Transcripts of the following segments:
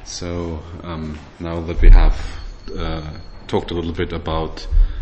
So now that we have talked a little bit about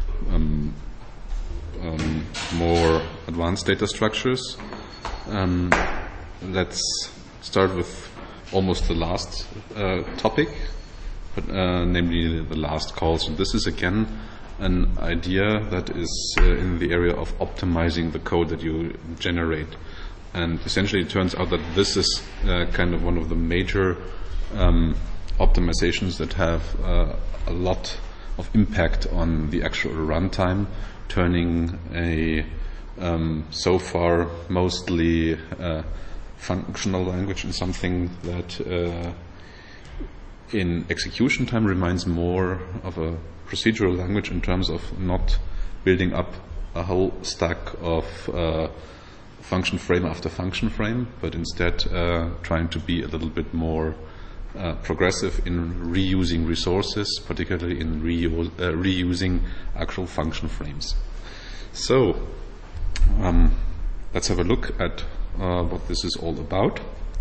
more advanced data structures, let's start with almost the last topic, namely the last calls. And this is again an idea that is in the area of optimizing the code that you generate. And essentially it turns out that this is kind of one of the major optimizations that have a lot of impact on the actual runtime, turning a so far mostly functional language in something that in execution time reminds more of a procedural language in terms of not building up a whole stack of function frame after function frame, but instead trying to be a little bit more progressive in reusing resources, particularly in reusing actual function frames. So let's have a look at what this is all about.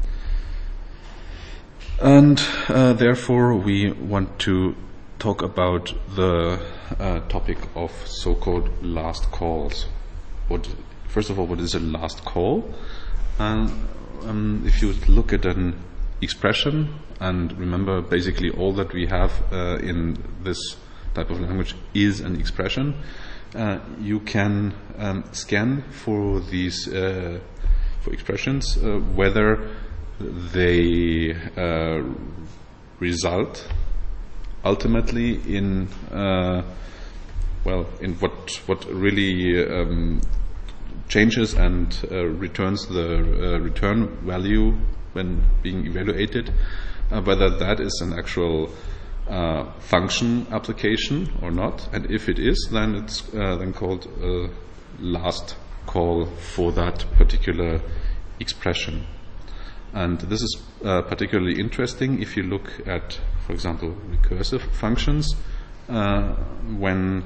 And therefore we want to talk about the topic of so-called last calls. First of all, what is a last call? If you look at an expression, and remember basically all that we have in this type of language is an expression, you can scan for these for expressions whether they result ultimately in in what really changes and returns the return value when being evaluated, whether that is an actual function application or not, and if it is, then it's then called a last call for that particular expression. And this is particularly interesting if you look at, for example, recursive functions, when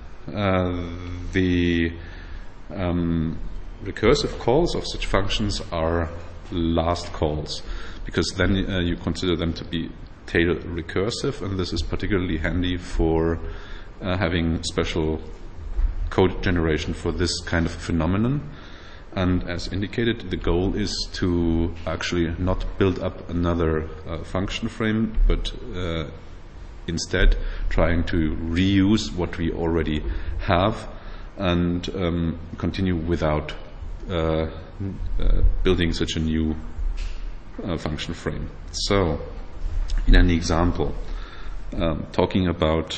the recursive calls of such functions are last calls, because then you consider them to be tail recursive, and this is particularly handy for having special code generation for this kind of phenomenon. And as indicated, the goal is to actually not build up another function frame, but instead trying to reuse what we already have and continue without building such a new function frame. So, in an example, talking about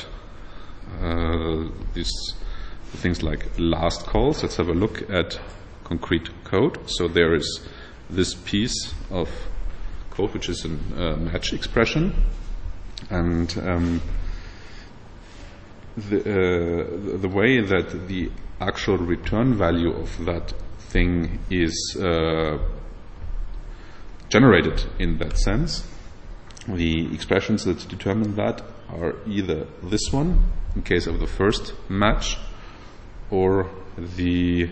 these things like last calls, let's have a look at concrete code. So there is this piece of code which is a match expression, and the way that the actual return value of that thing is generated in that sense, the expressions that determine that are either this one in case of the first match, or the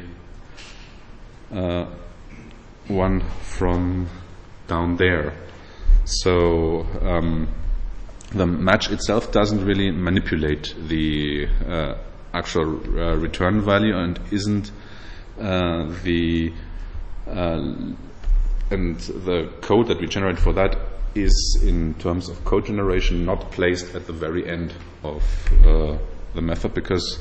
one from down there. So the match itself doesn't really manipulate the actual return value, and isn't the code that we generate for that is, in terms of code generation, not placed at the very end of the method, because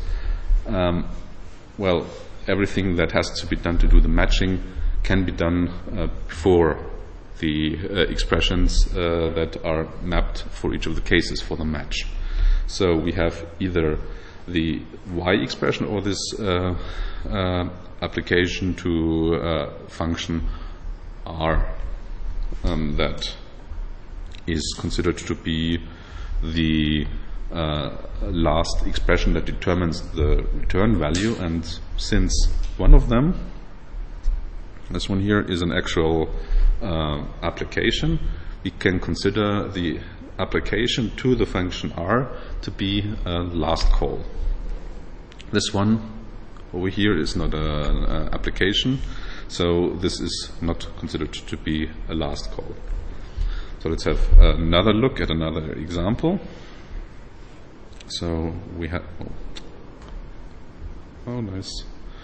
everything that has to be done to do the matching can be done before the expressions that are mapped for each of the cases for the match. So we have either the y expression or this application to function r that is considered to be the last expression that determines the return value. And since one of them, this one here, is an actual application, we can consider the application to the function r to be a last call. This one over here is not an application, so this is not considered to be a last call. So let's have another look at another example. So we have, oh nice.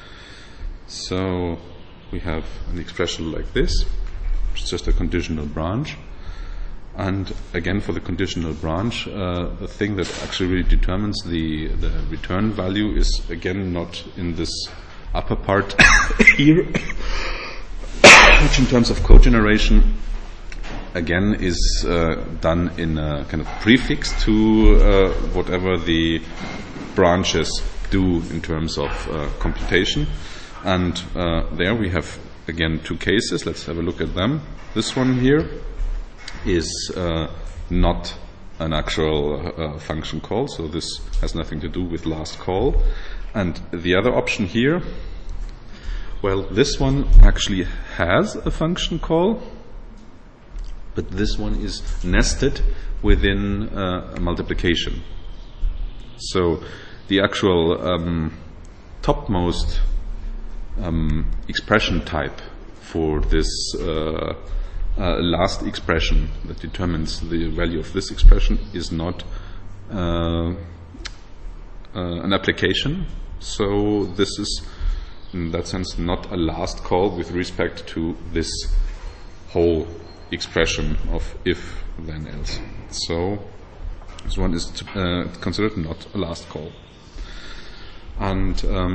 So we have an expression like this. It's just a conditional branch. And again, for the conditional branch, the thing that actually really determines the return value is again not in this upper part here, which in terms of code generation again is done in a kind of prefix to whatever the branches do in terms of computation. And there we have again two cases. Let's have a look at them. This one here is not an actual function call, so this has nothing to do with last call. And the other option here, well, this one actually has a function call, but this one is nested within a multiplication. So the actual topmost expression type for this last expression that determines the value of this expression is not an application. So this is, in that sense, not a last call with respect to this whole expression of if then else. So this one is considered not a last call. And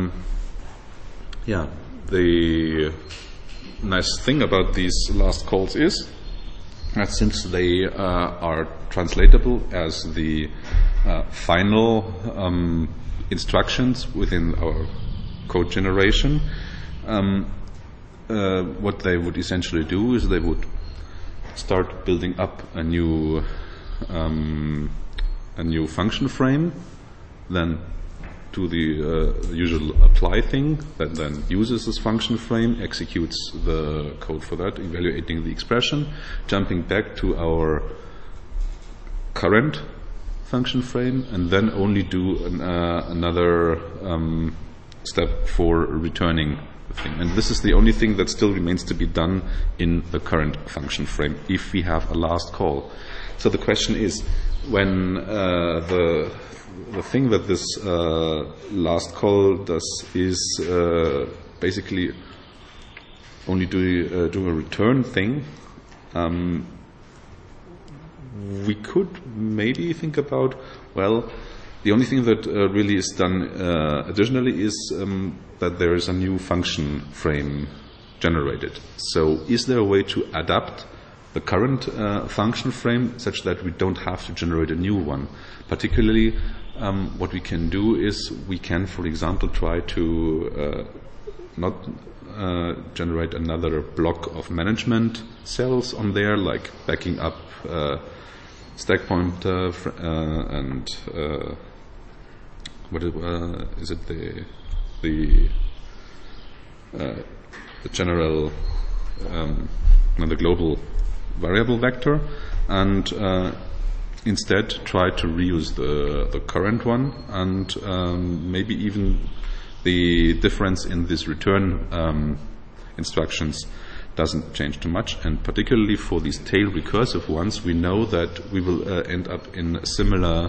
the nice thing about these last calls is that since they are translatable as the final instructions within our code generation, what they would essentially do is they would start building up a new function frame, then do the usual apply thing, that then uses this function frame, executes the code for that, evaluating the expression, jumping back to our current function frame, and then only do another step for returning the thing. And this is the only thing that still remains to be done in the current function frame if we have a last call. So the question is, when the thing that this last call does is basically only do a return thing, we could maybe think about, well, the only thing that really is done additionally is that there is a new function frame generated. So is there a way to adapt the current function frame such that we don't have to generate a new one? Particularly, what we can do is we can, for example, try to not generate another block of management cells on there, like backing up stack pointer and what is it, the general the global variable vector, and instead try to reuse the current one, and maybe even the difference in this return instructions doesn't change too much. And particularly for these tail recursive ones, we know that we will end up in a similar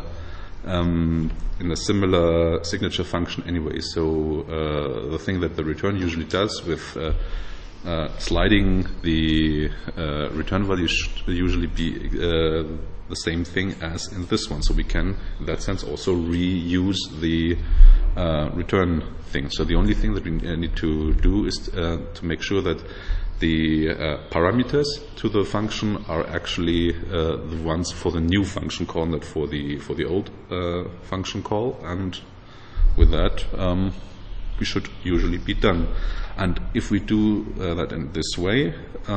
signature function anyway. So the thing that the return usually does with sliding the return value should usually be the same thing as in this one. So we can, in that sense, also reuse the return thing. So the only thing that we need to do is to make sure that the parameters to the function are actually the ones for the new function call, not for the old function call. And with that, we should usually be done. And if we do that in this way,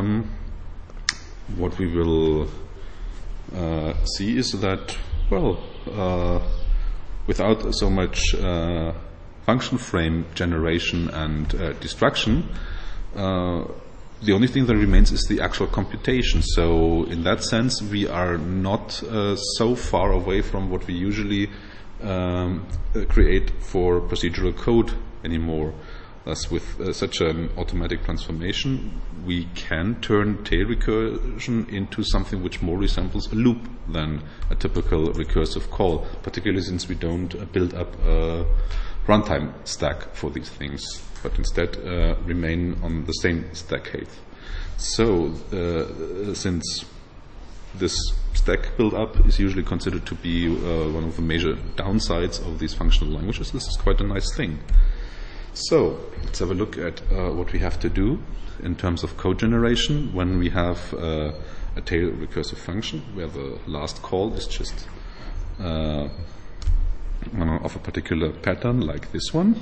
what we will see is that, well, without so much function frame generation and destruction, the only thing that remains is the actual computation. So in that sense, we are not so far away from what we usually create for procedural code anymore. Thus, with such an automatic transformation, we can turn tail recursion into something which more resembles a loop than a typical recursive call, particularly since we don't build up a runtime stack for these things, but instead remain on the same stack height. So, since this stack build-up is usually considered to be one of the major downsides of these functional languages, this is quite a nice thing. So, let's have a look at what we have to do in terms of code generation when we have a tail recursive function where the last call is just of a particular pattern like this one.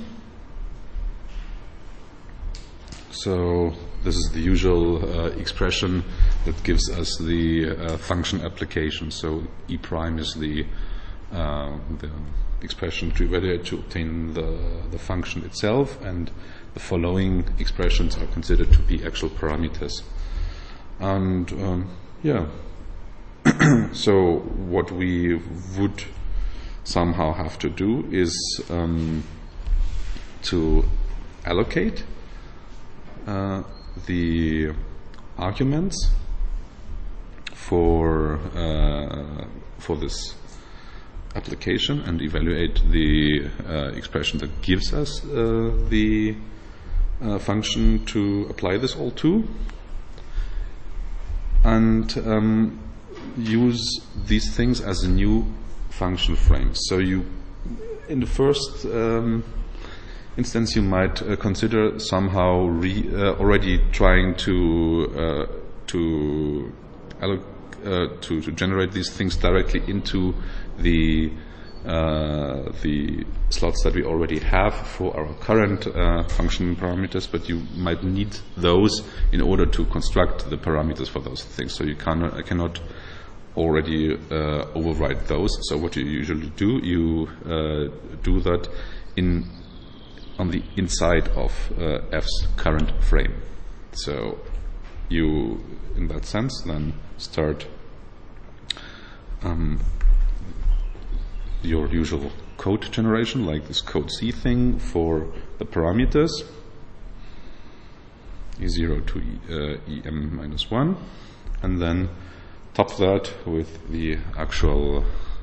So this is the usual expression that gives us the function application. So E prime is the expression to evaluate to obtain the function itself, and the following expressions are considered to be actual parameters. And so what we would somehow have to do is to allocate the arguments for this application and evaluate the expression that gives us the function to apply this all to, and use these things as a new function frame. So you, in the first instance, you might consider somehow already trying to generate these things directly into the slots that we already have for our current function parameters, but you might need those in order to construct the parameters for those things. So you cannot already override those. So what you usually do, you do that on the inside of F's current frame. So you, in that sense, then start your usual code generation, like this code C thing for the parameters, E0 to EM-1, and then top that with the actual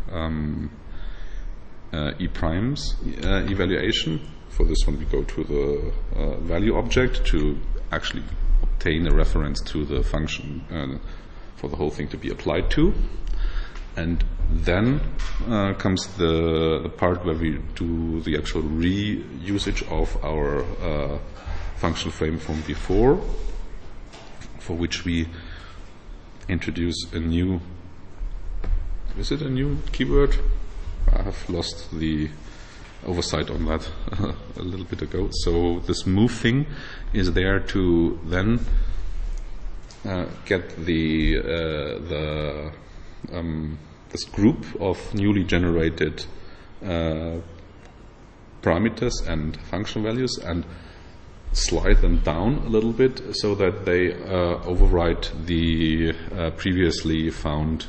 E primes evaluation. For this one, we go to the value object to actually obtain a reference to the function for the whole thing to be applied to. And then comes the part where we do the actual reusage of our function frame from before, for which we introduce a new, is it a new keyword? I have lost the oversight on that a little bit ago. So this move thing is there to then get this group of newly generated parameters and function values and slide them down a little bit so that they override the previously found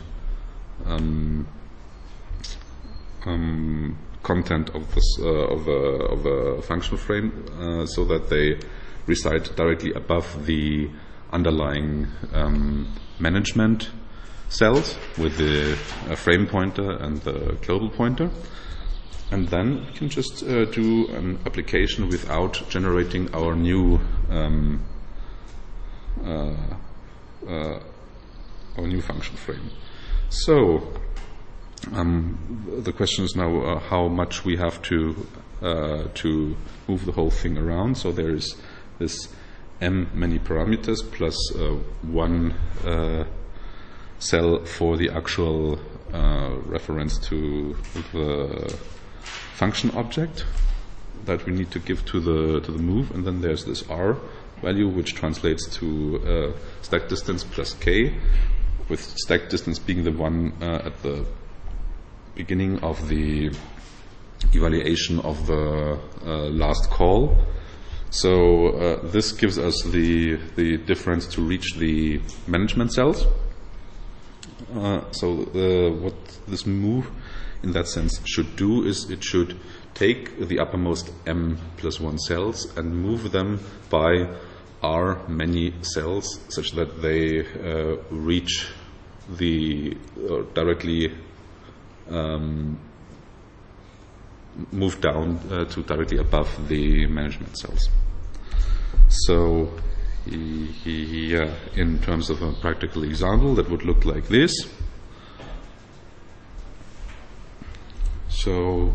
content of this of a function frame, so that they reside directly above the underlying management cells with the frame pointer and the global pointer. And then we can just do an application without generating our new function frame. So the question is now how much we have to move the whole thing around. So there is this m many parameters plus one cell for the actual reference to the function object that we need to give to the move, and then there's this r value which translates to stack distance plus k, with stack distance being the one at the beginning of the evaluation of the last call. So this gives us the difference to reach the management cells. So what this move in that sense should do is it should take the uppermost m+1 cells and move them by r many cells such that they reach the directly move down to directly above the management cells. So in terms of a practical example, that would look like this. So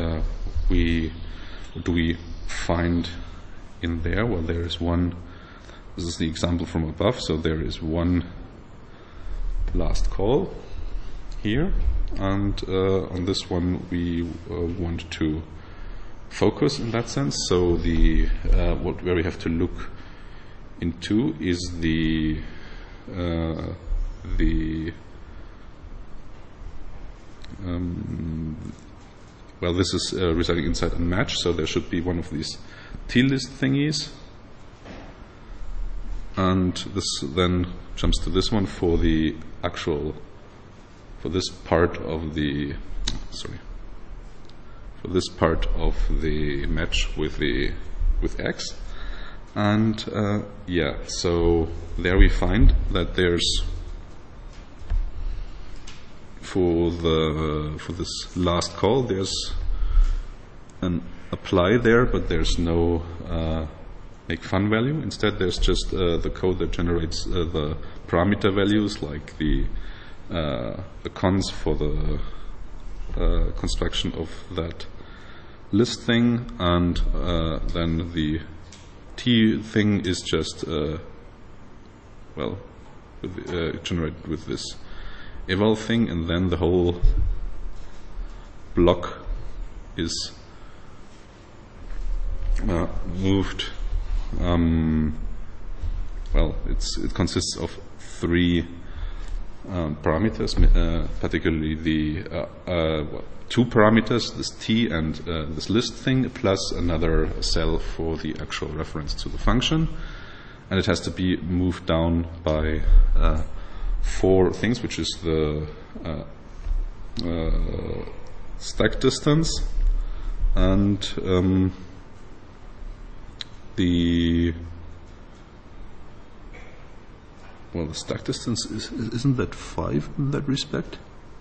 what do we find in there? Well, there is one. This is the example from above. So there is one last call here, and on this one we want to focus in that sense. So where we have to look into is well, this is residing inside a match, so there should be one of these T-list thingies, and this then jumps to this one for the actual, for this part of the match with X. And so there we find that there's for this last call there's an apply there, but there's no make fun value. Instead, there's just the code that generates the parameter values, like the cons for the construction of that list thing, and then the T thing is just generated with this eval thing, and then the whole block is moved. It consists of three parameters, particularly the two parameters, this T and this list thing, plus another cell for the actual reference to the function. And it has to be moved down by four things, which is the stack distance and the stack distance isn't that 5 in that respect?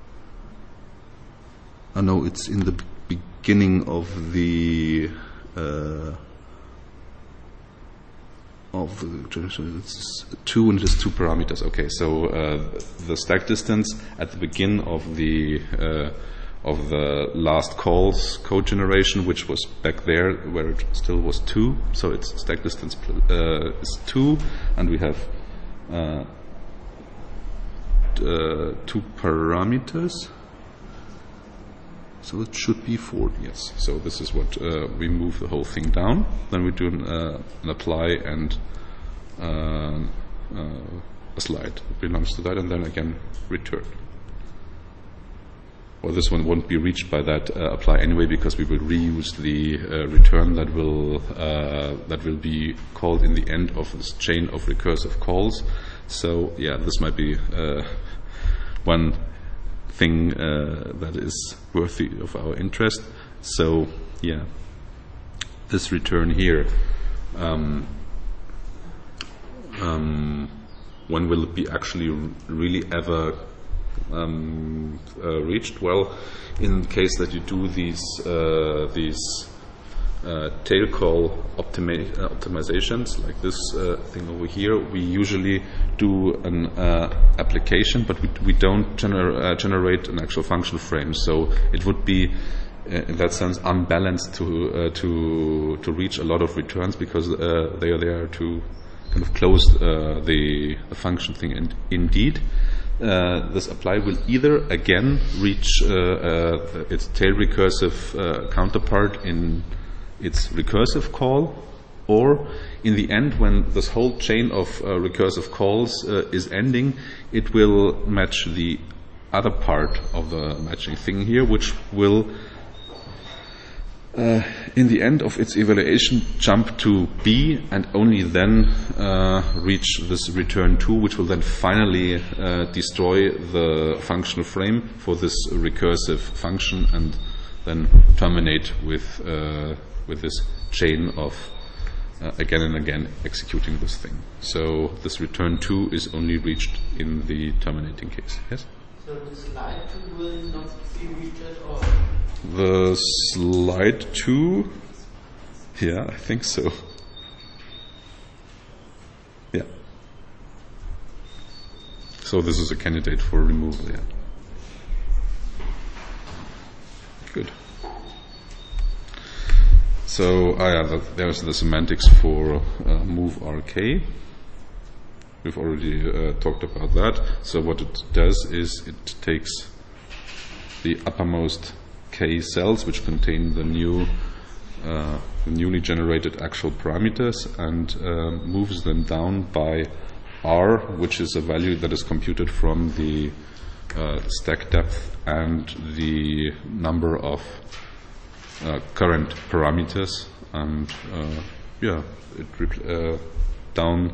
I know it's in the beginning of the it's 2, and it is 2 parameters. Okay, so the stack distance at the beginning of the last call's code generation, which was back there where it still was 2, so its stack distance is 2, and we have 2 parameters, so it should be 4. Yes, so this is what we move the whole thing down, then we do an apply and a slide that belongs to that, and then again return. Well, this one won't be reached by that apply anyway, because we will reuse the return that will be called in the end of this chain of recursive calls. So yeah, this might be one thing that is worthy of our interest. So yeah, this return here, when will it be actually really ever reached? Well, in case that you do these tail call optimizations like this thing over here, we usually do an application, but we don't generate an actual function frame. So it would be in that sense unbalanced to reach a lot of returns, because they are there to kind of close the function thing. And indeed, this apply will either again reach its tail recursive counterpart in its recursive call, or in the end, when this whole chain of recursive calls is ending, it will match the other part of the matching thing here, which will in the end of its evaluation jump to B and only then reach this return to, which will then finally destroy the functional frame for this recursive function and then terminate with this chain of again and again executing this thing. So this return to is only reached in the terminating case. Yes? So the slide 2 will not be reached at all? The slide 2, yeah, I think so. Yeah. So this is a candidate for removal, yeah. Good. So there's the semantics for move RK. We've already talked about that. So what it does is it takes the uppermost K cells, which contain the newly generated actual parameters, and moves them down by R, which is a value that is computed from the stack depth and the number of current parameters, and down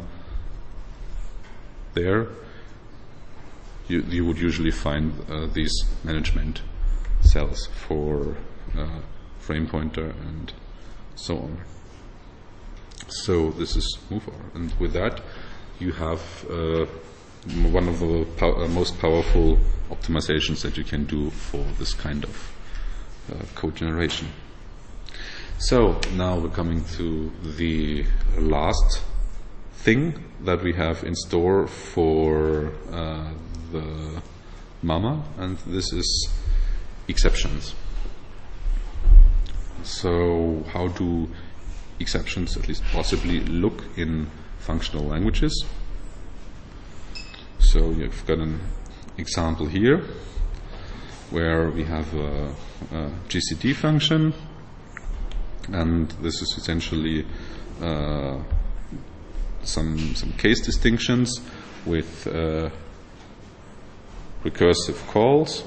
there you would usually find these management cells for frame pointer and so on. So this is move R, and with that you have one of the most powerful optimizations that you can do for this kind of code generation. So now we're coming to the last thing that we have in store for the MAMA, and this is exceptions. So how do exceptions at least possibly look in functional languages? So you've got an example here where we have a GCD function, and this is essentially some case distinctions with recursive calls.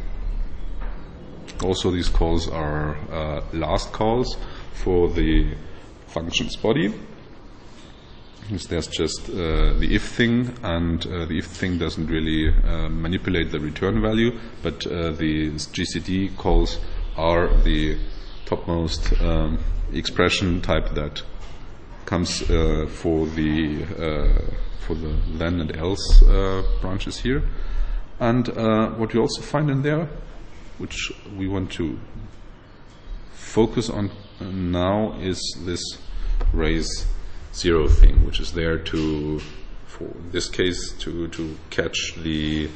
Also, these calls are last calls for the function's body. There's just the if thing, and the if thing doesn't really manipulate the return value, but the GCD calls are the topmost expression type that comes for the then and else branches here. And what we also find in there, which we want to focus on now, is this raise 0 thing, which is there to, for in this case, to catch the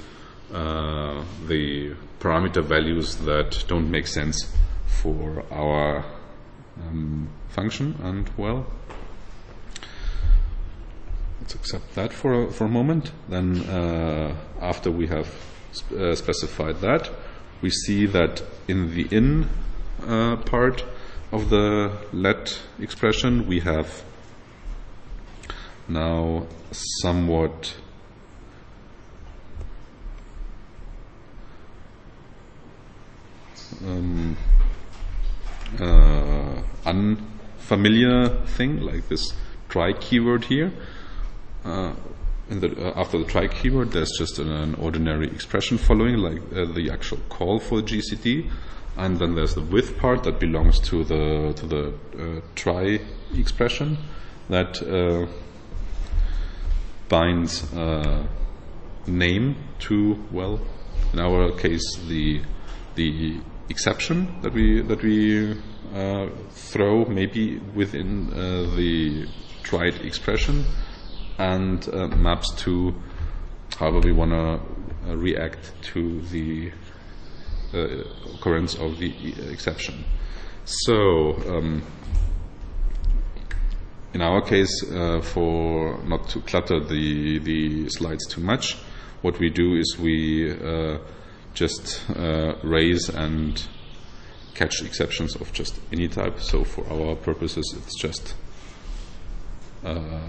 parameter values that don't make sense for our function. And well, let's accept that for a moment. Then after we have specified that, we see that in the in part of the let expression we have now somewhat unfamiliar thing, like this try keyword here. After the try keyword, there's just an ordinary expression following, like the actual call for GCD, and then there's the with part that belongs to the try expression that binds name to, well, in our case, the exception that we throw maybe within the tried expression, and maps to however we want to react to the occurrence of the exception. So in our case, for not to clutter the slides too much, what we do is we just raise and catch exceptions of just any type. So for our purposes, it's just a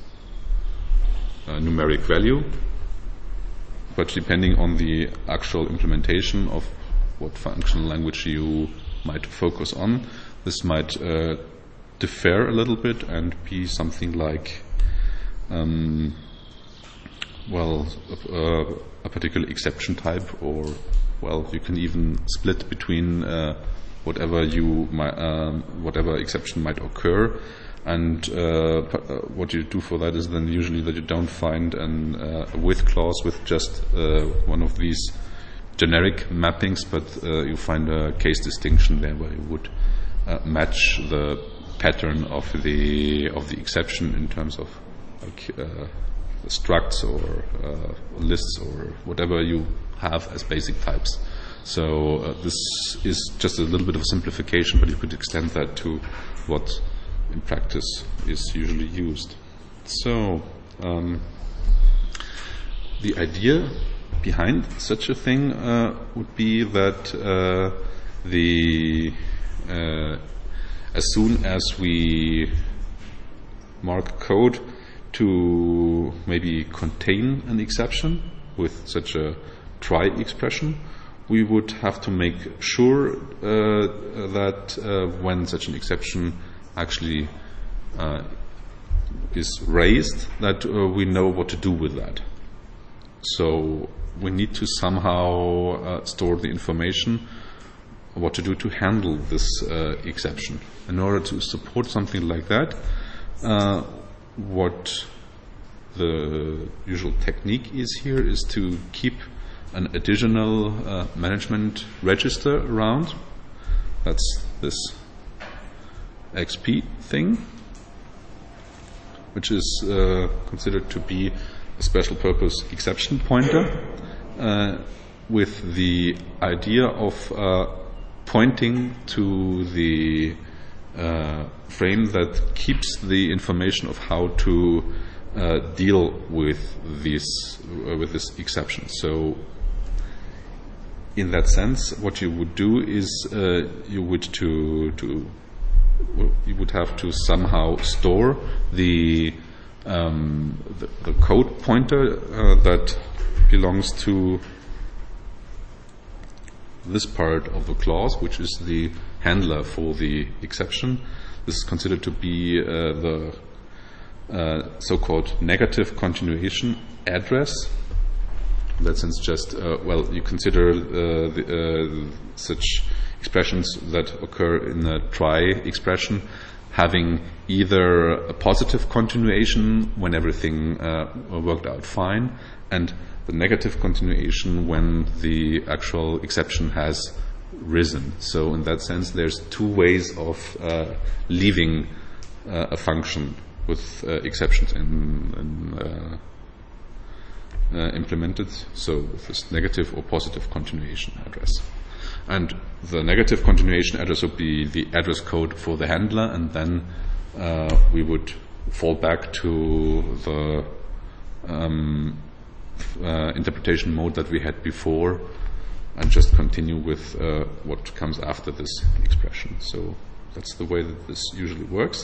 numeric value, but depending on the actual implementation of what functional language you might focus on, this might differ a little bit and be something like, a particular exception type, or you can even split between whatever exception might occur. And what you do for that is then usually that you don't find a with clause with just one of these generic mappings, but you find a case distinction there where you would match the pattern of the exception in terms of structs or lists or whatever you have as basic types. So this is just a little bit of a simplification, but you could extend that to what in practice is usually used. So the idea behind such a thing would be that as soon as we mark code to maybe contain an exception with such a try expression, we would have to make sure that when such an exception actually is raised, that we know what to do with that. So we need to somehow store the information what to do to handle this exception. In order to support something like that, what the usual technique is here is to keep an additional management register around. That's this XP thing, which is considered to be a special purpose exception pointer with the idea of pointing to the frame that keeps the information of how to deal with this exception. So in that sense, what you would do is you would have to somehow store the code pointer that belongs to this part of the clause, which is the handler for the exception. This is considered to be the so-called negative continuation address. In that sense, just you consider such expressions that occur in a try expression having either a positive continuation when everything worked out fine, and the negative continuation when the actual exception has risen. So in that sense, there's two ways of leaving a function with exceptions implemented, so with this negative or positive continuation address. And the negative continuation address would be the address code for the handler, and then we would fall back to the interpretation mode that we had before and just continue with what comes after this expression. So that's the way that this usually works.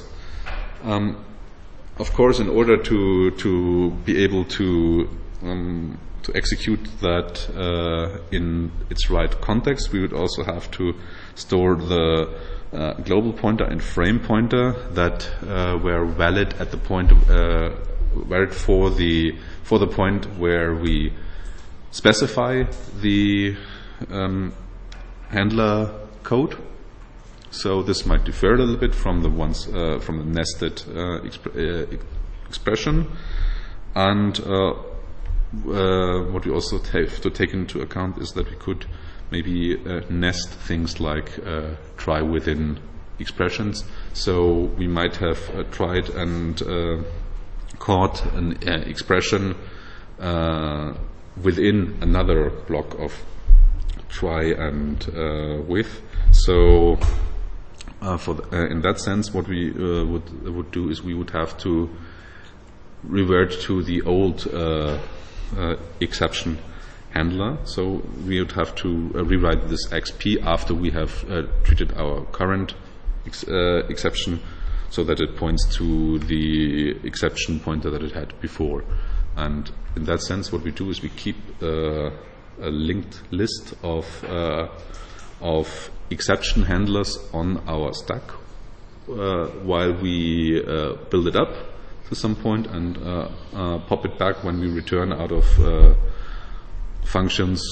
Of course, in order to be able to execute that in its right context, we would also have to store the global pointer and frame pointer that were valid at the point valid for the point where we specify the handler code. So this might differ a little bit from the ones from the nested expression, and what we also have to take into account is that we could maybe nest things like try within expressions. So we might have tried and caught an expression within another block of try and with. So in that sense, what we would do is we would have to revert to the old exception handler. So we would have to rewrite this XP after we have treated our current exception, so that it points to the exception pointer that it had before. And in that sense, what we do is we keep a linked list of of exception handlers on our stack while we build it up to some point and pop it back when we return out of functions,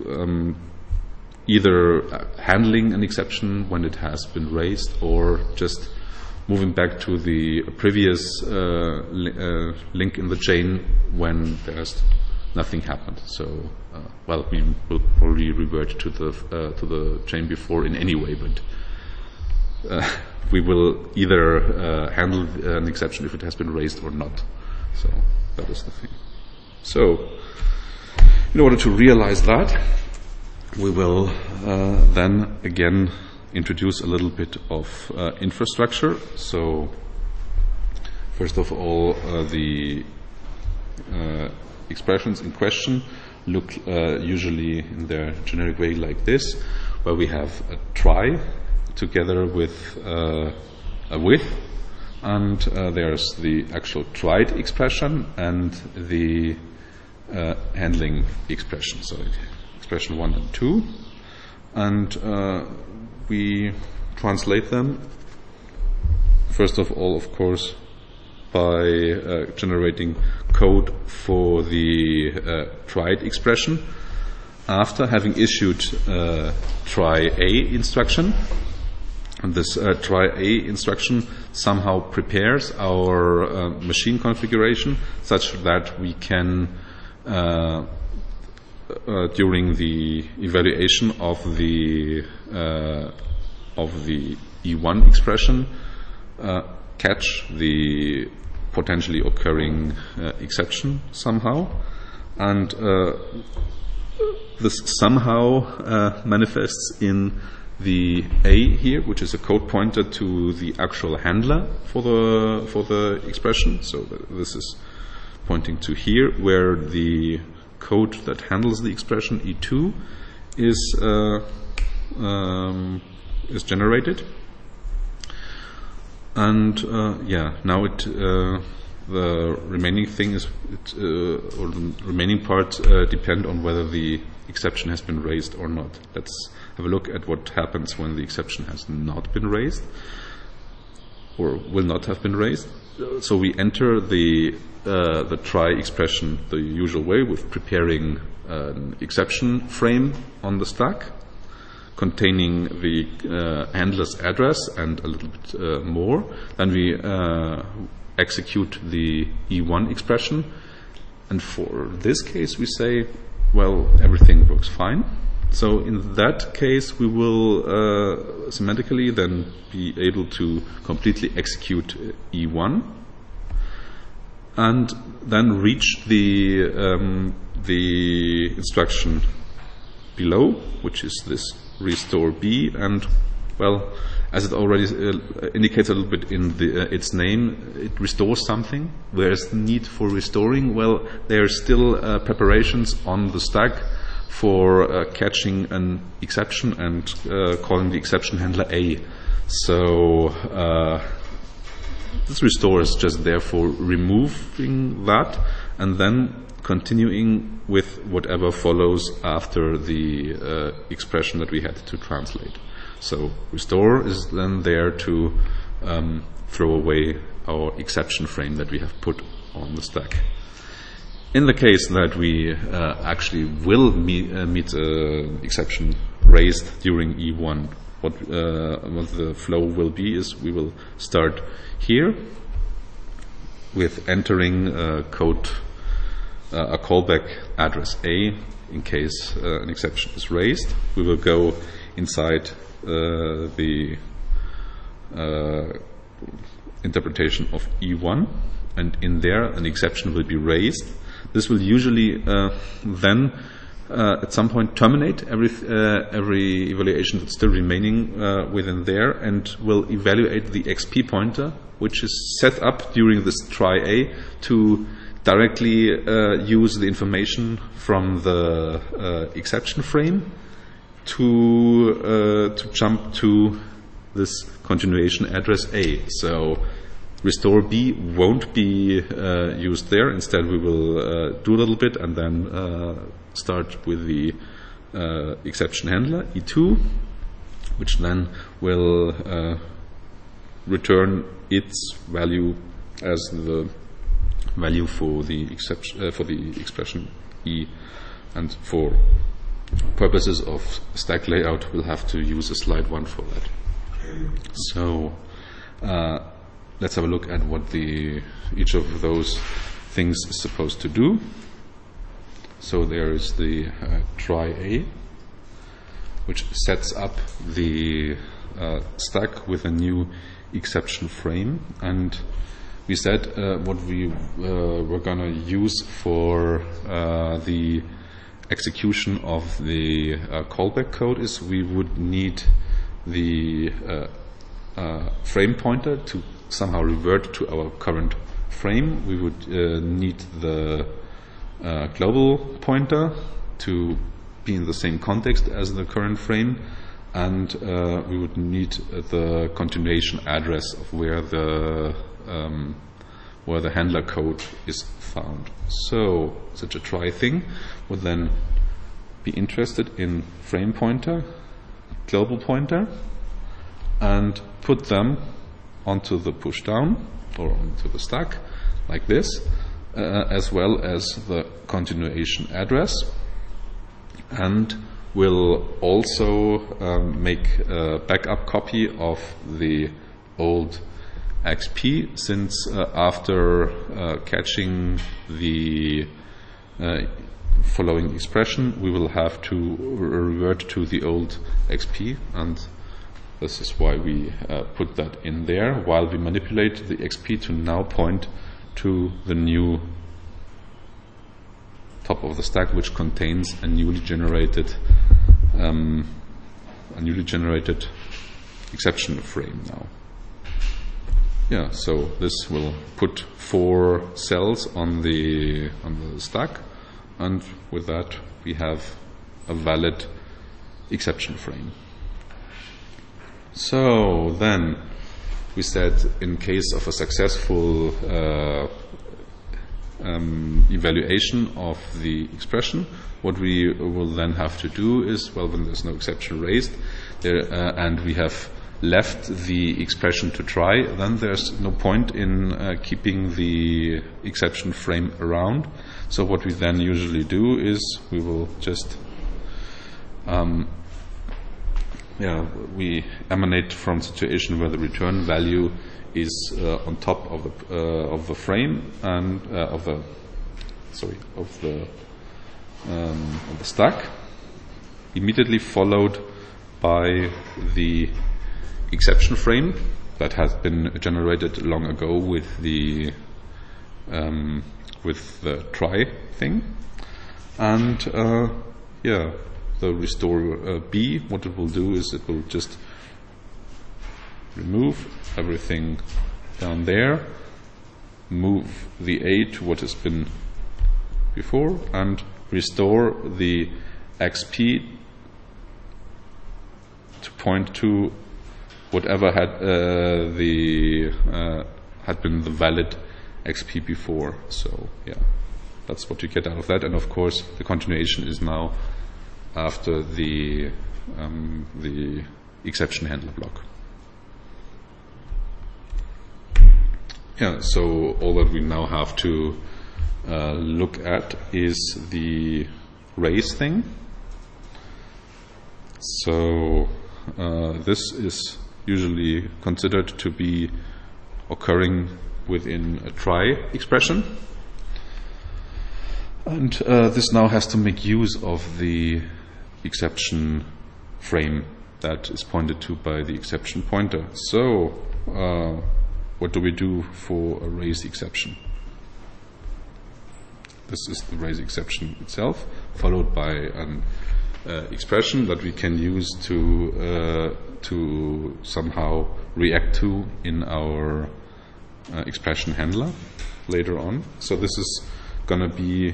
either handling an exception when it has been raised or just moving back to the previous link in the chain when there's nothing happened. So, we will probably revert to the chain before in any way, but we will either handle an exception if it has been raised or not. So that is the thing. So, in order to realize that, we will then again introduce a little bit of infrastructure. So, first of all, the expressions in question look usually in their generic way like this, where we have a try together with a with, and there's the actual tried expression and the handling expression, so expression 1 and 2, and we translate them first of all, of course, by generating code for the tried expression after having issued try A instruction. And this try A instruction somehow prepares our machine configuration such that we can, during the evaluation of the E1 expression, catch the potentially occurring exception somehow, and this somehow manifests in the A here, which is a code pointer to the actual handler for the expression. So this is pointing to here, where the code that handles the expression E2 is generated. And now the remaining thing is, or the remaining part depend on whether the exception has been raised or not. Let's have a look at what happens when the exception has not been raised or will not have been raised. So we enter the try expression the usual way, with preparing an exception frame on the stack containing the handler's address and a little bit more. Then we execute the E1 expression, and for this case we say, well, everything works fine. So in that case we will semantically then be able to completely execute E1 and then reach the instruction below, which is this restore B, and well, as it already indicates a little bit in its name, it restores something. There's need for restoring. Well, there are still preparations on the stack for catching an exception and calling the exception handler A. So this restore is just there for removing that and then continuing with whatever follows after the expression that we had to translate. So restore is then there to throw away our exception frame that we have put on the stack. In the case that we actually will meet exception raised during E1, what the flow will be is we will start here with entering code a callback address A in case an exception is raised. We will go inside the interpretation of E1, and in there an exception will be raised. This will usually then at some point terminate every evaluation that's still remaining within there, and will evaluate the XP pointer, which is set up during this try A to directly use the information from the exception frame to jump to this continuation address A. So restore B won't be used there. Instead, we will do a little bit and then start with the exception handler E2 which then will return its value as the value for the expression E, and for purposes of stack layout we'll have to use a slide 1 for that. So let's have a look at what each of those things is supposed to do. So there is the try A, which sets up the stack with a new exception frame, and we said what we were going to use for the execution of the callback code is we would need the frame pointer to somehow revert to our current frame. We would need the global pointer to be in the same context as the current frame, and we would need the continuation address of where the handler code is found. So such a try thing would then be interested in frame pointer, global pointer, and put them onto the push down or onto the stack like this, as well as the continuation address, and will also make a backup copy of the old XP, since after catching the following expression we will have to revert to the old XP, and this is why we put that in there while we manipulate the XP to now point to the new top of the stack, which contains a newly generated exception frame now. Yeah, so this will put 4 cells on the stack, and with that we have a valid exception frame. So then we said, in case of a successful evaluation of the expression, what we will then have to do is, well, when there's no exception raised and we have left the expression to try, then there's no point in keeping the exception frame around. So what we then usually do is we will just we emanate from a situation where the return value is on top of the frame and of the stack, immediately followed by the exception frame that has been generated long ago with the try thing, and the restore B, what it will do is it will just remove everything down there, move the A to what has been before, and restore the XP to point to whatever had been the valid XP before. So that's what you get out of that. And of course the continuation is now after the exception handler block. So all that we now have to look at is the raise thing. So this is usually considered to be occurring within a try expression, and this now has to make use of the exception frame that is pointed to by the exception pointer. So what do we do for a raise exception? This is the raise exception itself, followed by an expression that we can use to somehow react to in our expression handler later on. So this is going to be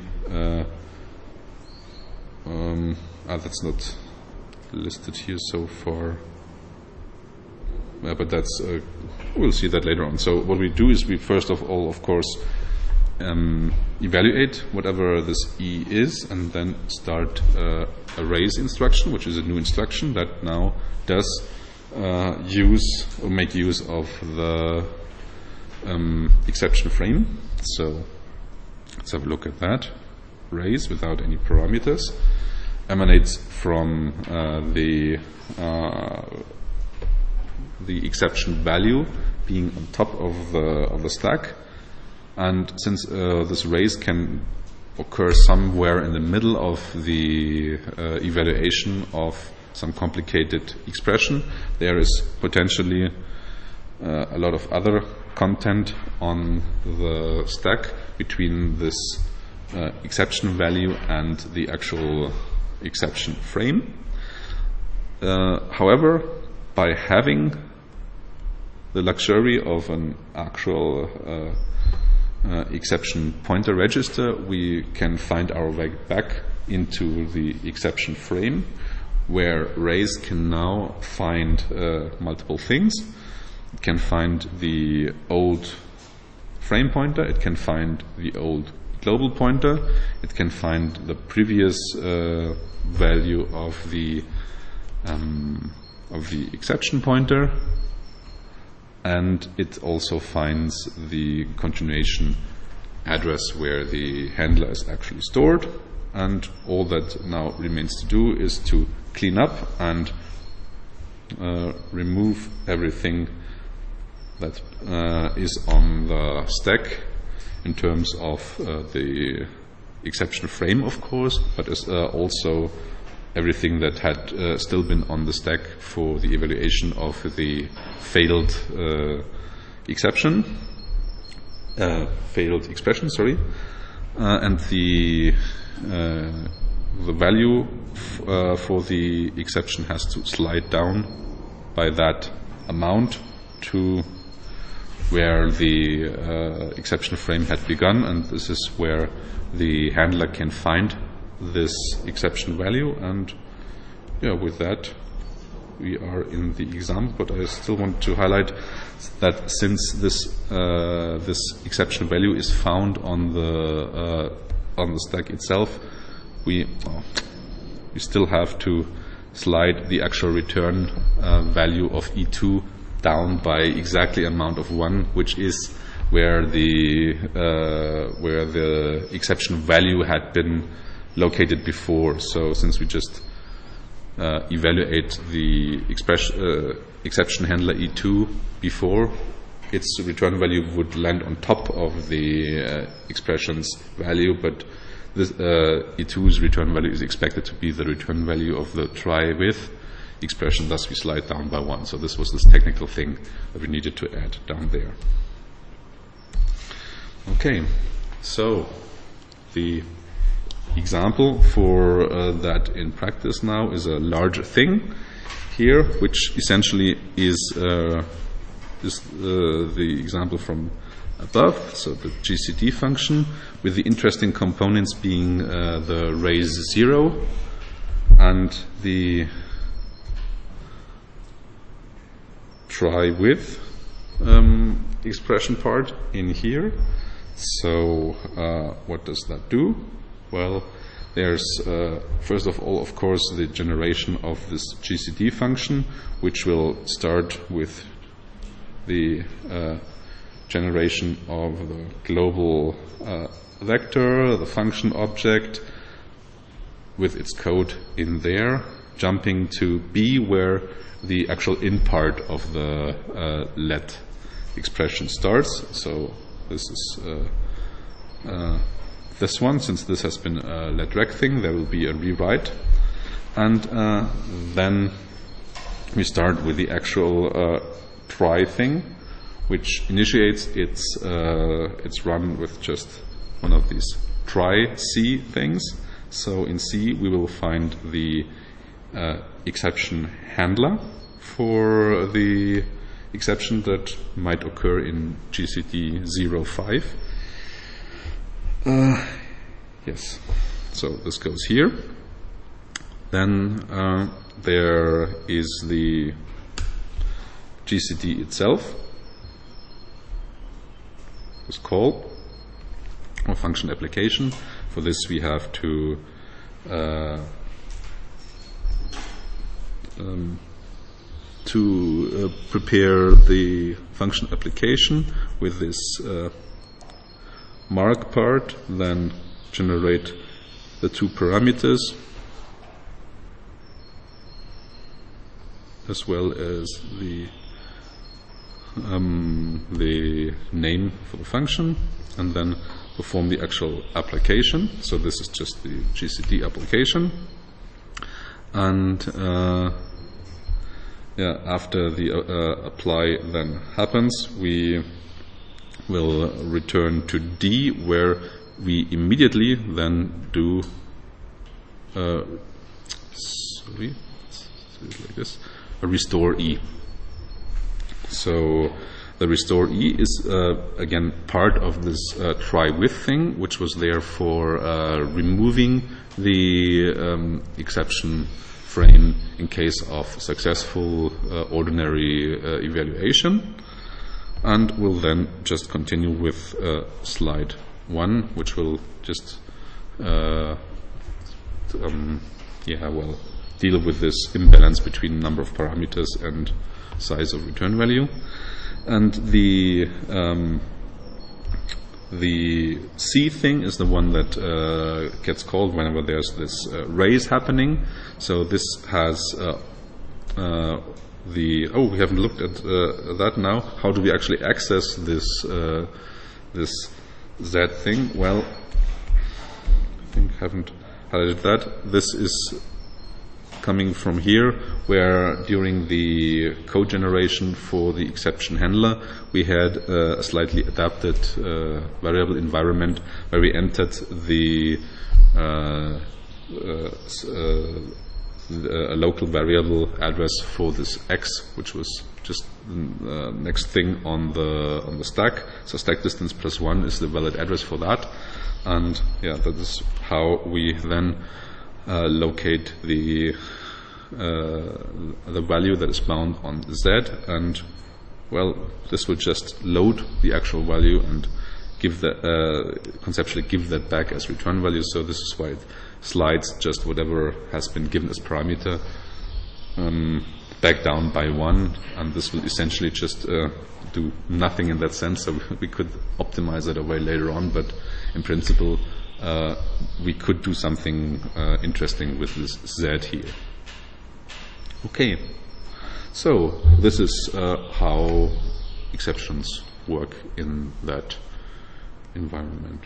that's not listed here so far, but that's we'll see that later on. So what we do is we first of all, of course, evaluate whatever this E is, and then start a raise instruction, which is a new instruction that now does make use of the exception frame. So let's have a look at that. Raise without any parameters emanates from the exception value being on top of the stack, and since this raise can occur somewhere in the middle of the evaluation of some complicated expression, there is potentially a lot of other content on the stack between this exception value and the actual exception frame. However, by having the luxury of an actual exception pointer register, we can find our way back into the exception frame, where raise can now find multiple things. It can find the old frame pointer, it can find the old global pointer, it can find the previous value of the exception pointer, and it also finds the continuation address where the handler is actually stored. And all that now remains to do is to clean up and remove everything that is on the stack in terms of the exception frame, of course, but is also everything that had still been on the stack for the evaluation of the failed expression, and the value for the exception has to slide down by that amount to where the exception frame had begun, and this is where the handler can find this exception value. And with that we are in the example, but I still want to highlight that since this exception value is found on the stack itself, we still have to slide the actual return value of E2 down by exactly amount of 1, which is where the exception value had been located before. So since we just evaluate the exception handler E2 before, its return value would land on top of the expression's value, but this E2's return value is expected to be the return value of the try with expression, thus we slide down by 1. So this was this technical thing that we needed to add down there. Okay, so the example for that in practice now is a larger thing here, which essentially is the example from above, so the GCD function, with the interesting components being the raise 0 and the try with expression part in here. So what does that do? Well, there's first of all, of course, the generation of this GCD function, which will start with the generation of the global vector, the function object, with its code in there, jumping to B, where the actual in part of the let expression starts. So this is this one. Since this has been a let rec thing, there will be a rewrite, and then we start with the actual try thing, which initiates its run with just one of these try C things. So in C we will find the exception handler for the exception that might occur in GCD 05. Yes, so this goes here. Then there is the GCD itself, this call, or function application. For this we have to prepare the function application with this mark part, then generate the two parameters as well as the name for the function, and then perform the actual application. So this is just the GCD application, and after the apply then happens, we will return to D, where we immediately then do a restore E. So the restore E is again part of this try with thing, which was there for removing the exception frame in case of successful ordinary evaluation, and we'll then just continue with slide 1, which will just deal with this imbalance between number of parameters and size of return value. And the C thing is the one that gets called whenever there's this raise happening. So this has we haven't looked at that now. How do we actually access this this Z thing? Well, I think I haven't highlighted that. This is coming from here, where during the code generation for the exception handler, we had a slightly adapted variable environment where we entered the a local variable address for this X, which was just the next thing on the stack. So stack distance +1 is the valid address for that, and that is how we then locate the value that is bound on Z, and this will just load the actual value and give conceptually give that back as return value. So this is why it slides just whatever has been given as parameter back down by 1, and this will essentially just do nothing in that sense. So we could optimize it away later on, but in principle we could do something interesting with this Z here. Okay, so this is how exceptions work in that environment.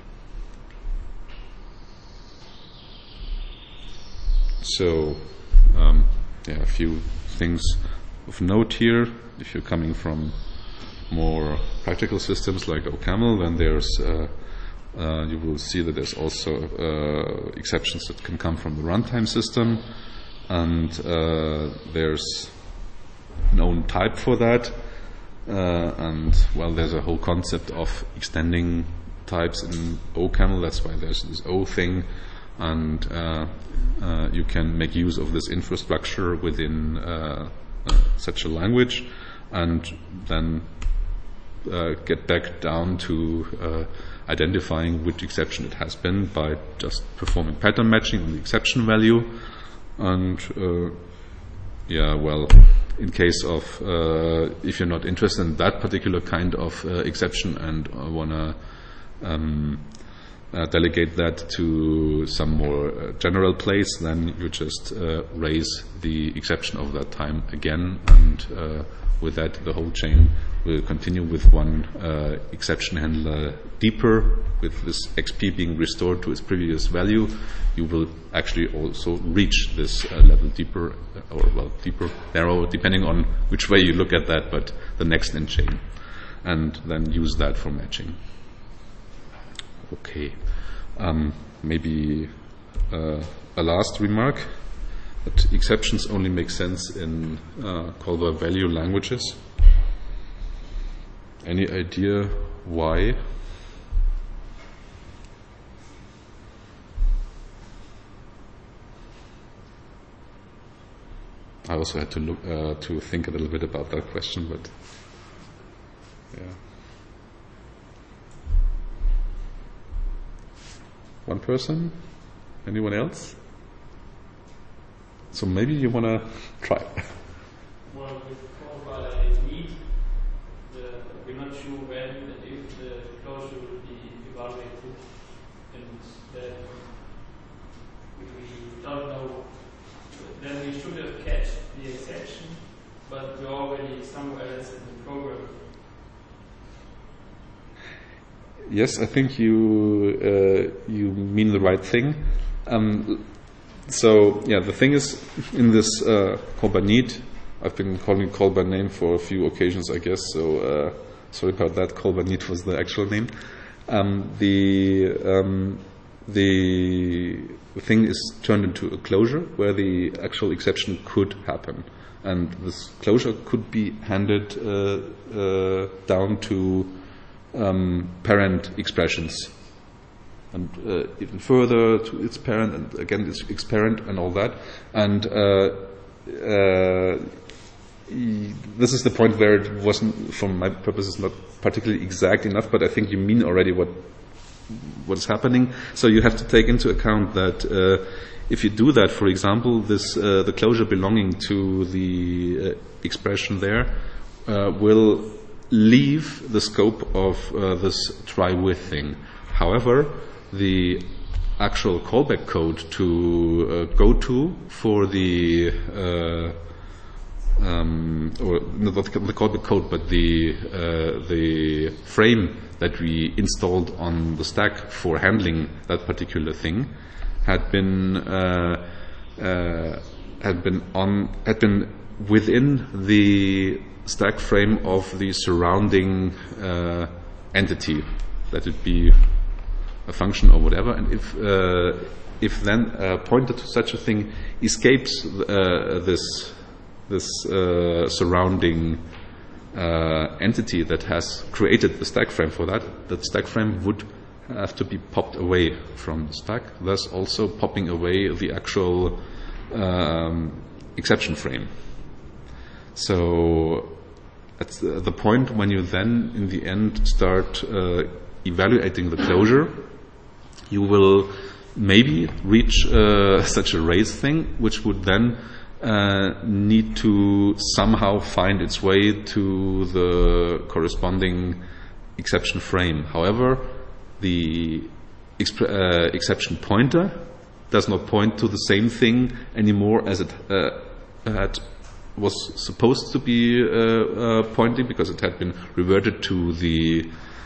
So a few things of note here. If you're coming from more practical systems like OCaml, then there's you will see that there's also exceptions that can come from the runtime system, and there's an own type for that, and there's a whole concept of extending types in OCaml. That's why there's this O thing, and you can make use of this infrastructure within such a language, and then get back down to identifying which exception it has been by just performing pattern matching on the exception value. And in case of if you're not interested in that particular kind of exception and want to delegate that to some more general place, then you just raise the exception of that time again, and with that the whole chain will continue with one exception handler deeper. With this XP being restored to its previous value, you will actually also reach this level deeper, deeper, narrow, depending on which way you look at that, but the next in chain, and then use that for matching. Okay, maybe a last remark, that exceptions only make sense in call by value languages. Any idea why? I also had to look to think a little bit about that question, but yeah. One person? Anyone else? So maybe you want to try. Well, with call by need, we're not sure when and if the closure will be evaluated, and then we don't know. Then we should have catched the exception, but we're already somewhere else in the program. Yes, I think you mean the right thing. So yeah, the thing is, in this call by need, I've been calling it call by name for a few occasions, I guess. So sorry about that. Call by need was the actual name. The thing is turned into a closure where the actual exception could happen, and this closure could be handed down to parent expressions, and even further to its parent, and again its parent, and all that. And this is the point where it wasn't, from my purposes, not particularly exact enough, but I think you mean already what is happening. So you have to take into account that if you do that, for example, this the closure belonging to the expression there will leave the scope of this try with thing. However, the actual callback code to go to for the or not the callback code, but the frame that we installed on the stack for handling that particular thing had been within the stack frame of the surrounding entity, let it be a function or whatever. And if then a pointer to such a thing escapes this surrounding entity that has created the stack frame for that stack frame would have to be popped away from the stack, thus also popping away the actual exception frame. So at the point when you then in the end start evaluating the closure, you will maybe reach such a raise thing, which would then need to somehow find its way to the corresponding exception frame. However, the exception pointer does not point to the same thing anymore as it was supposed to be pointing, because it had been reverted to the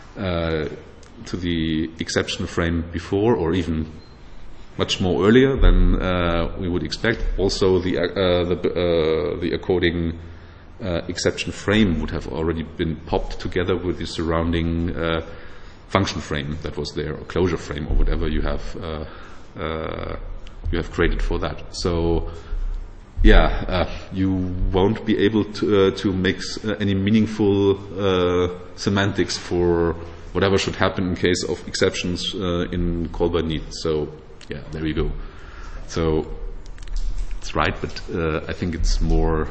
exception frame before, or even much more earlier than we would expect. Also, the according exception frame would have already been popped together with the surrounding function frame that was there, or closure frame, or whatever you have created for that. So, you won't be able to make any meaningful semantics for whatever should happen in case of exceptions in call by need. So, there you go. So it's right, but I think it's more.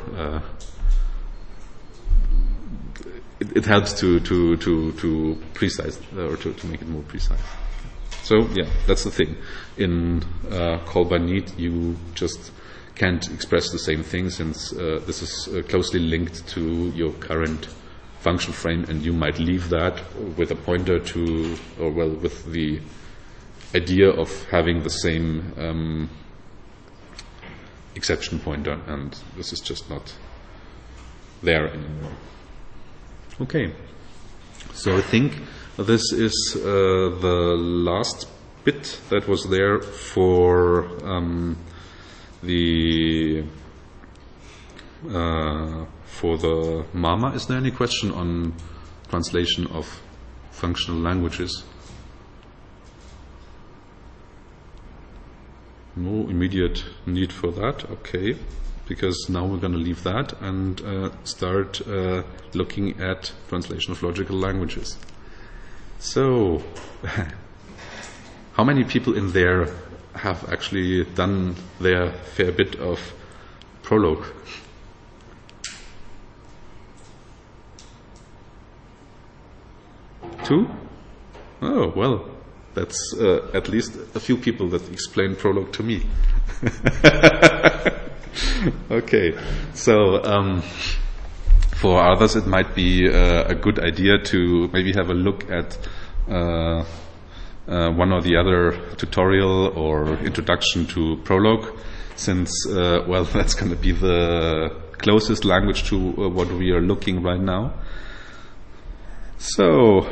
It helps to precise or to make it more precise. So that's the thing. In call by need, you just can't express the same thing, since this is closely linked to your current function frame, and you might leave that with a pointer to, or with the idea of having the same exception pointer, and this is just not there anymore. Okay, so I think this is the last bit that was there for the MAMA. Is there any question on translation of functional languages? No immediate need for that. Okay, because now we're going to leave that and start looking at translation of logical languages. So, how many people in there have actually done their fair bit of Prolog? Two? Oh, well, That's at least a few people that explain Prolog to me. Okay, so for others it might be a good idea to maybe have a look at one or the other tutorial or introduction to Prolog, since well, that's going to be the closest language to what we are looking right now. So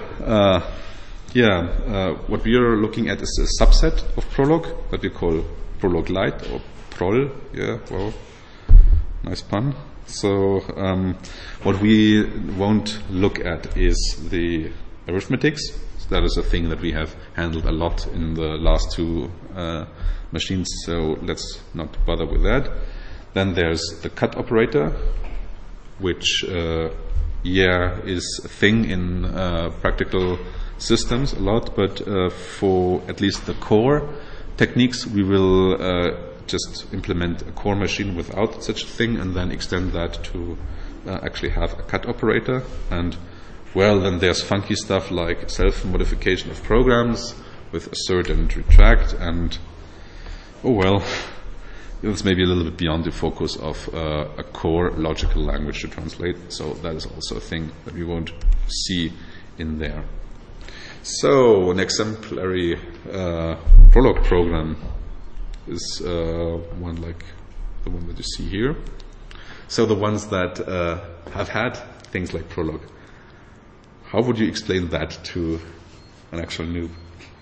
what we are looking at is a subset of Prolog that we call Prolog Lite or Prol. Yeah, well, nice pun. So what we won't look at is the arithmetics. That is a thing that we have handled a lot in the last two machines, so let's not bother with that. Then there's the cut operator, which is a thing in practical systems a lot, but for at least the core techniques we will just implement a core machine without such a thing and then extend that to actually have a cut operator. And well, then there's funky stuff like self-modification of programs with assert and retract, and oh well, it's maybe a little bit beyond the focus of a core logical language to translate, so that is also a thing that we won't see in there. So an exemplary Prolog program is one like the one that you see here. So the ones that have had things like Prolog, how would you explain that to an actual noob?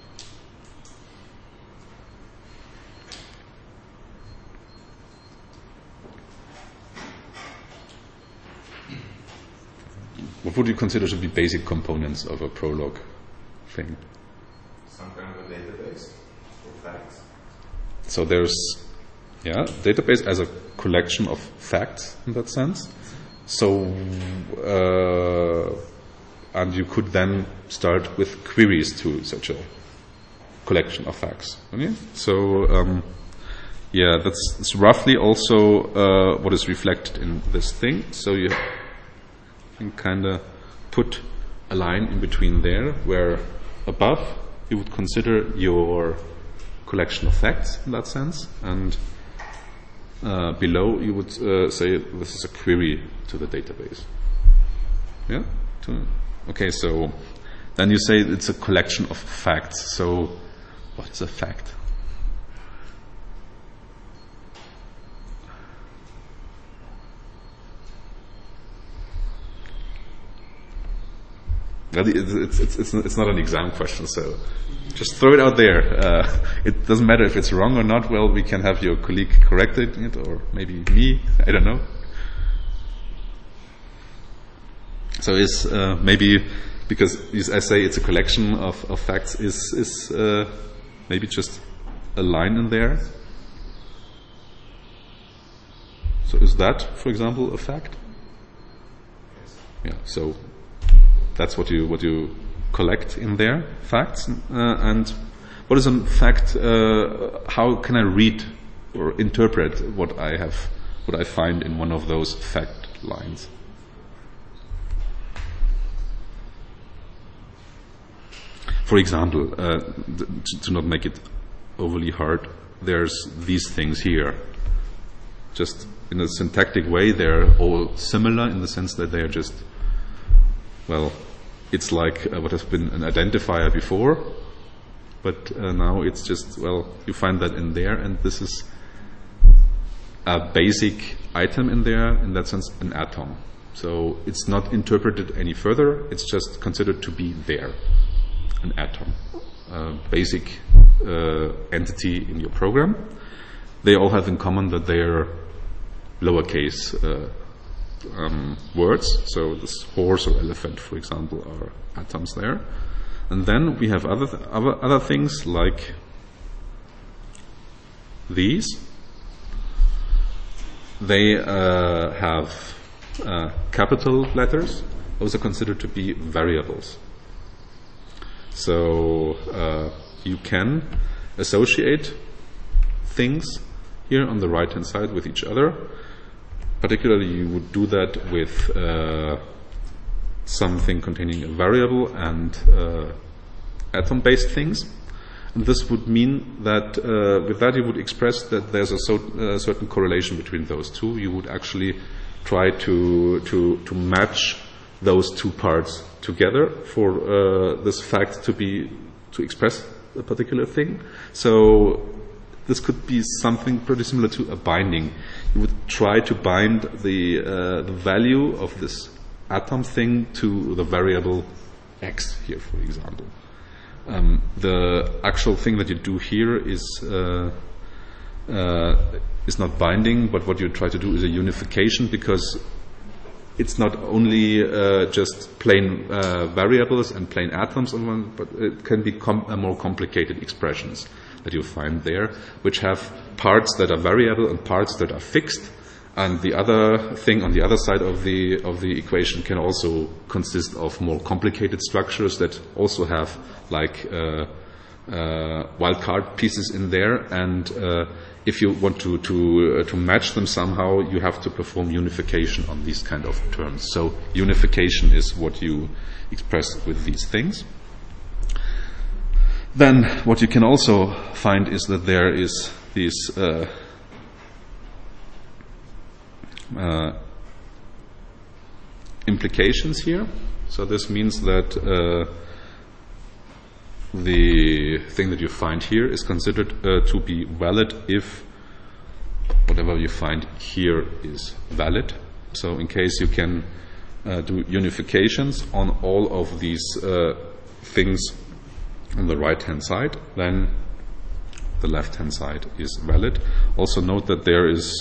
What would you consider to be basic components of a Prolog thing? Some kind of a database for facts. So there's, database as a collection of facts in that sense. So, and you could then start with queries to such a collection of facts. Okay? So, that's roughly also what is reflected in this thing. So you can kind of put a line in between there, where above you would consider your collection of facts in that sense, and below you would say this is a query to the database. Yeah? Okay, so then you say it's a collection of facts. So what is a fact? It's not an exam question, so just throw it out there. It doesn't matter if it's wrong or not. Well, we can have your colleague correcting it, or maybe me. I don't know. So is maybe because I say it's a collection of facts, is maybe just a line in there. So is that, for example, a fact? Yeah. So that's what you collect in there, facts. And what is a fact? How can I read or interpret what I find in one of those fact lines? For example, to not make it overly hard, there's these things here. Just in a syntactic way, they're all similar in the sense that they are just, well, it's like what has been an identifier before, but now it's just, well, you find that in there, and this is a basic item in there, in that sense, an atom. So it's not interpreted any further, it's just considered to be there, an atom, a basic entity in your program. They all have in common that they are lowercase words. So this horse or elephant, for example, are atoms there. And then we have other things like these. They have capital letters. Those are considered to be variables. So you can associate things here on the right hand side with each other. Particularly you would do that with something containing a variable and atom based things. this would mean that with that you would express that there's a certain correlation between those two. You would actually try to match those two parts together for this fact to express a particular thing. So this could be something pretty similar to a binding. You would try to bind the value of this atom thing to the variable x here, for example. The actual thing that you do here is not binding, but what you try to do is a unification, because it's not only just plain variables and plain atoms, but it can be more complicated expressions that you find there, which have parts that are variable and parts that are fixed. And the other thing on the other side of the equation can also consist of more complicated structures that also have like wildcard pieces in there. And if you want to match them somehow, you have to perform unification on these kind of terms. So unification is what you express with these things. Then what you can also find is that there is these implications here. So this means that the thing that you find here is considered to be valid if whatever you find here is valid. So in case you can do unifications on all of these things on the right hand side, then the left hand side is valid. Also note that there is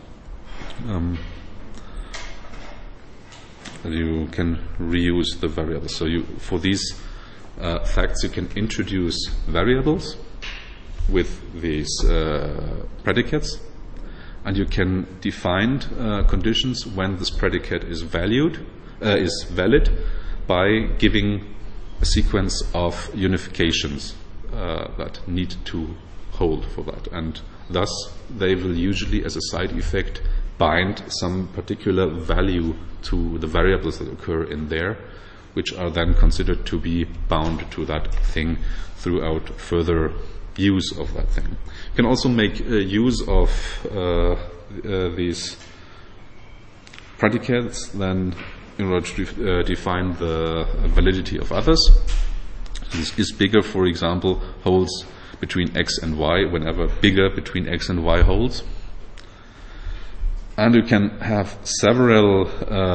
you can reuse the variables. So for these facts you can introduce variables with these predicates, and you can define conditions when this predicate is valid by giving a sequence of unifications that need to hold for that, and thus they will usually, as a side effect, bind some particular value to the variables that occur in there, which are then considered to be bound to that thing throughout further use of that thing. You can also make use of these predicates then in order to define the validity of others. This is bigger, for example, holds between x and y whenever bigger between x and y holds. And you can have several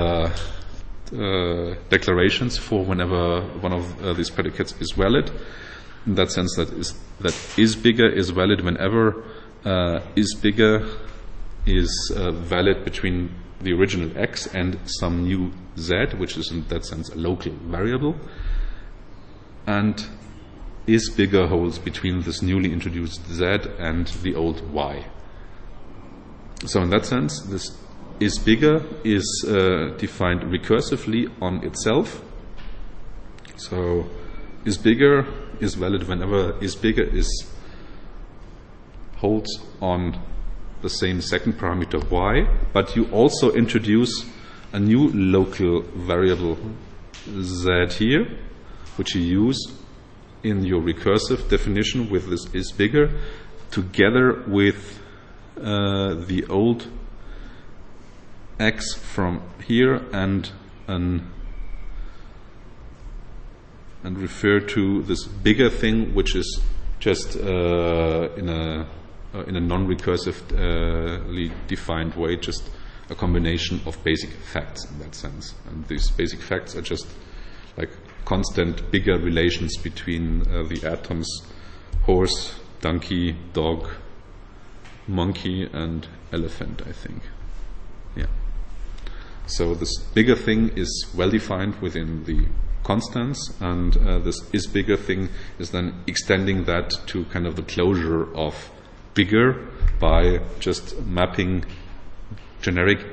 declarations for whenever one of these predicates is valid. In that sense, that is bigger is valid whenever is bigger is valid between the original x and some new z, which is in that sense a local variable. And is bigger holds between this newly introduced z and the old y. So in that sense, this is bigger is defined recursively on itself. So is bigger is valid whenever is bigger holds on the same second parameter y, but you also introduce a new local variable z here, which you use in your recursive definition with this is bigger, together with the old x from here and refer to this bigger thing, which is just in a non-recursively defined way, just a combination of basic facts in that sense. And these basic facts are just like constant bigger relations between the atoms horse, donkey, dog, monkey, and elephant, I think. Yeah. So this bigger thing is well defined within the constants, and this is bigger thing is then extending that to kind of the closure of bigger by just mapping generic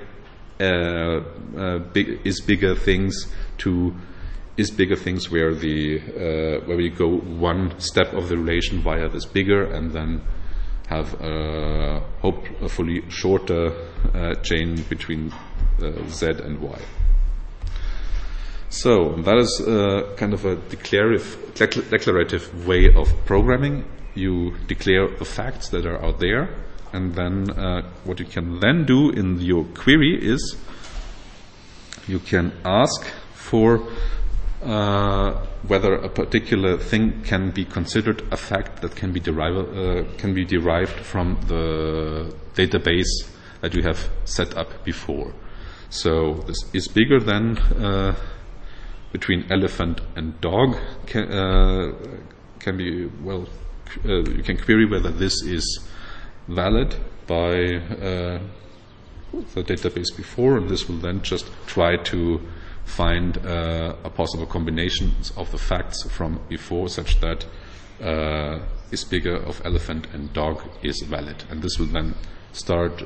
is bigger things to is bigger things where we go one step of the relation via this bigger and then have hopefully shorter chain between z and y. So that is kind of a declarative way of programming. You declare the facts that are out there, and then what you can then do in your query is you can ask for whether a particular thing can be considered a fact that can be derived from the database that you have set up before. So this is bigger than between elephant and dog can be, well, you can query whether this is valid by the database before, and this will then just try to find a possible combination of the facts from before such that is bigger of elephant and dog is valid. And this will then start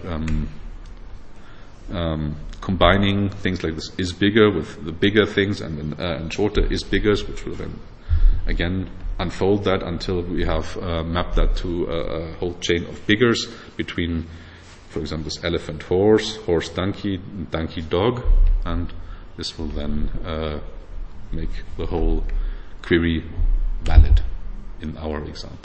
combining things like this is bigger with the bigger things and shorter is biggers, which will then again unfold that until we have mapped that to a whole chain of biggers between, for example, this elephant horse, horse donkey, donkey dog, and this will then make the whole query valid in our example.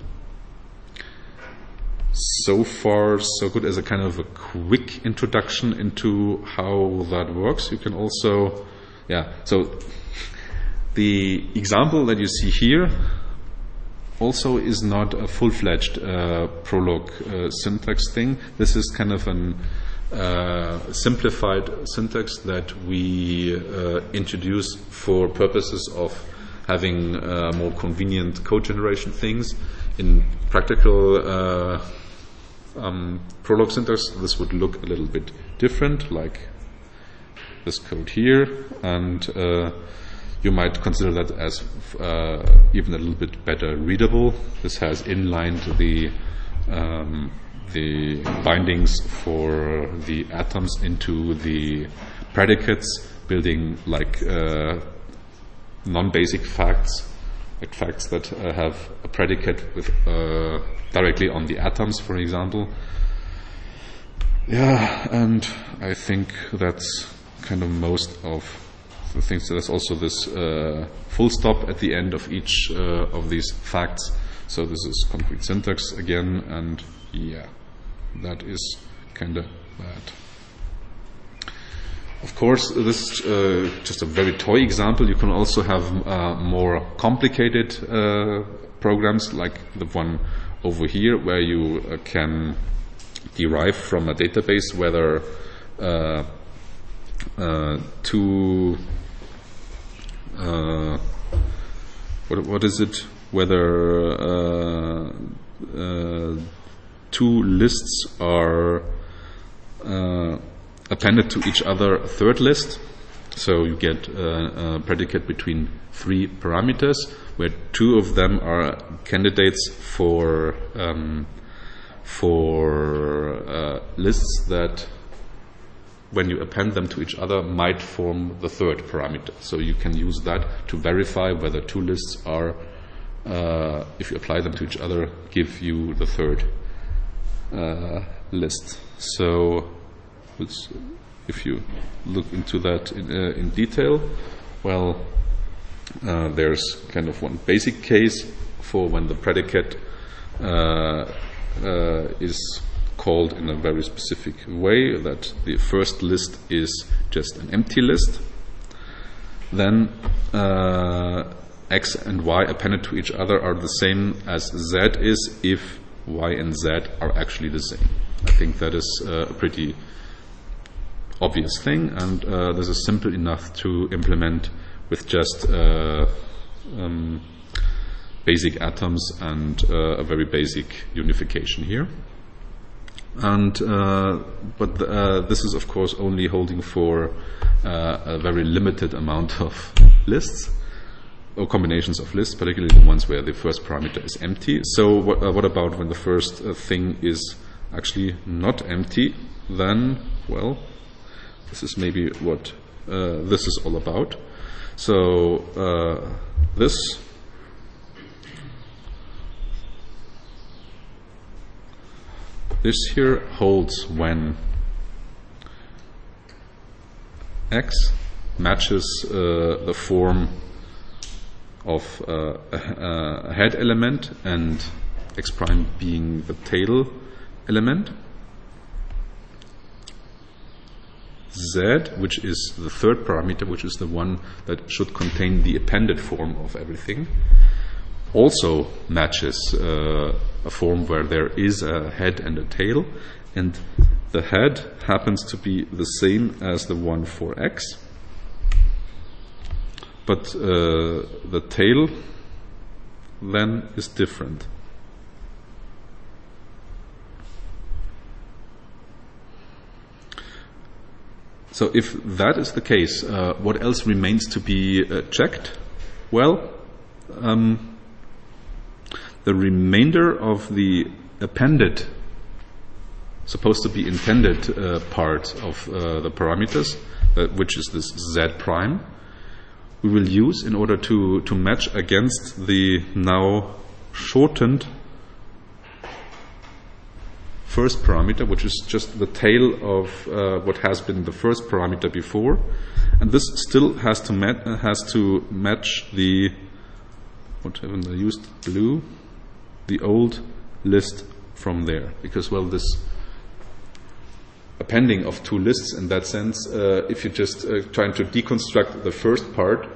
So far, so good as a kind of a quick introduction into how that works. You can also, so the example that you see here also is not a full-fledged Prolog syntax thing. This is kind of an simplified syntax that we introduce for purposes of having more convenient code generation things. In practical Prolog syntax, this would look a little bit different, like this code here, and you might consider that as even a little bit better readable. This has inlined the bindings for the atoms into the predicates, building like non-basic facts, like facts that have a predicate with directly on the atoms, for example. Yeah, and I think that's kind of most of the things. There's also this full stop at the end of each of these facts. So this is concrete syntax again, and yeah, that is kind of bad. Of course, this is just a very toy example. You can also have more complicated programs, like the one over here, where you can derive from a database whether two what is it? Whether two lists are appended to each other, a third list. So you get a predicate between three parameters, where two of them are candidates for lists that, when you append them to each other, might form the third parameter. So you can use that to verify whether two lists are, if you apply them to each other, give you the third list. So if you look into that in detail, well, there's kind of one basic case for when the predicate is called in a very specific way, that the first list is just an empty list. Then X and Y appended to each other are the same as Z is if Y and Z are actually the same. I think that is a pretty obvious thing, and this is simple enough to implement with just basic atoms and a very basic unification here. And but this is of course only holding for a very limited amount of lists or combinations of lists, particularly the ones where the first parameter is empty. So what about when the first thing is actually not empty? Then, well, this is maybe what this is all about. So this here holds when X matches the form of a head element and x prime being the tail element. Z, which is the third parameter, which is the one that should contain the appended form of everything, also matches a form where there is a head and a tail, and the head happens to be the same as the one for x, but the tail then is different. So if that is the case, what else remains to be checked? Well, the remainder of the appended, supposed to be intended part of the parameters, which is this z prime, we will use in order to match against the now shortened first parameter, which is just the tail of what has been the first parameter before, and this still has to match the, what haven't I used, blue, the old list from there, because, well, this appending of two lists in that sense, if you're just trying to deconstruct the first part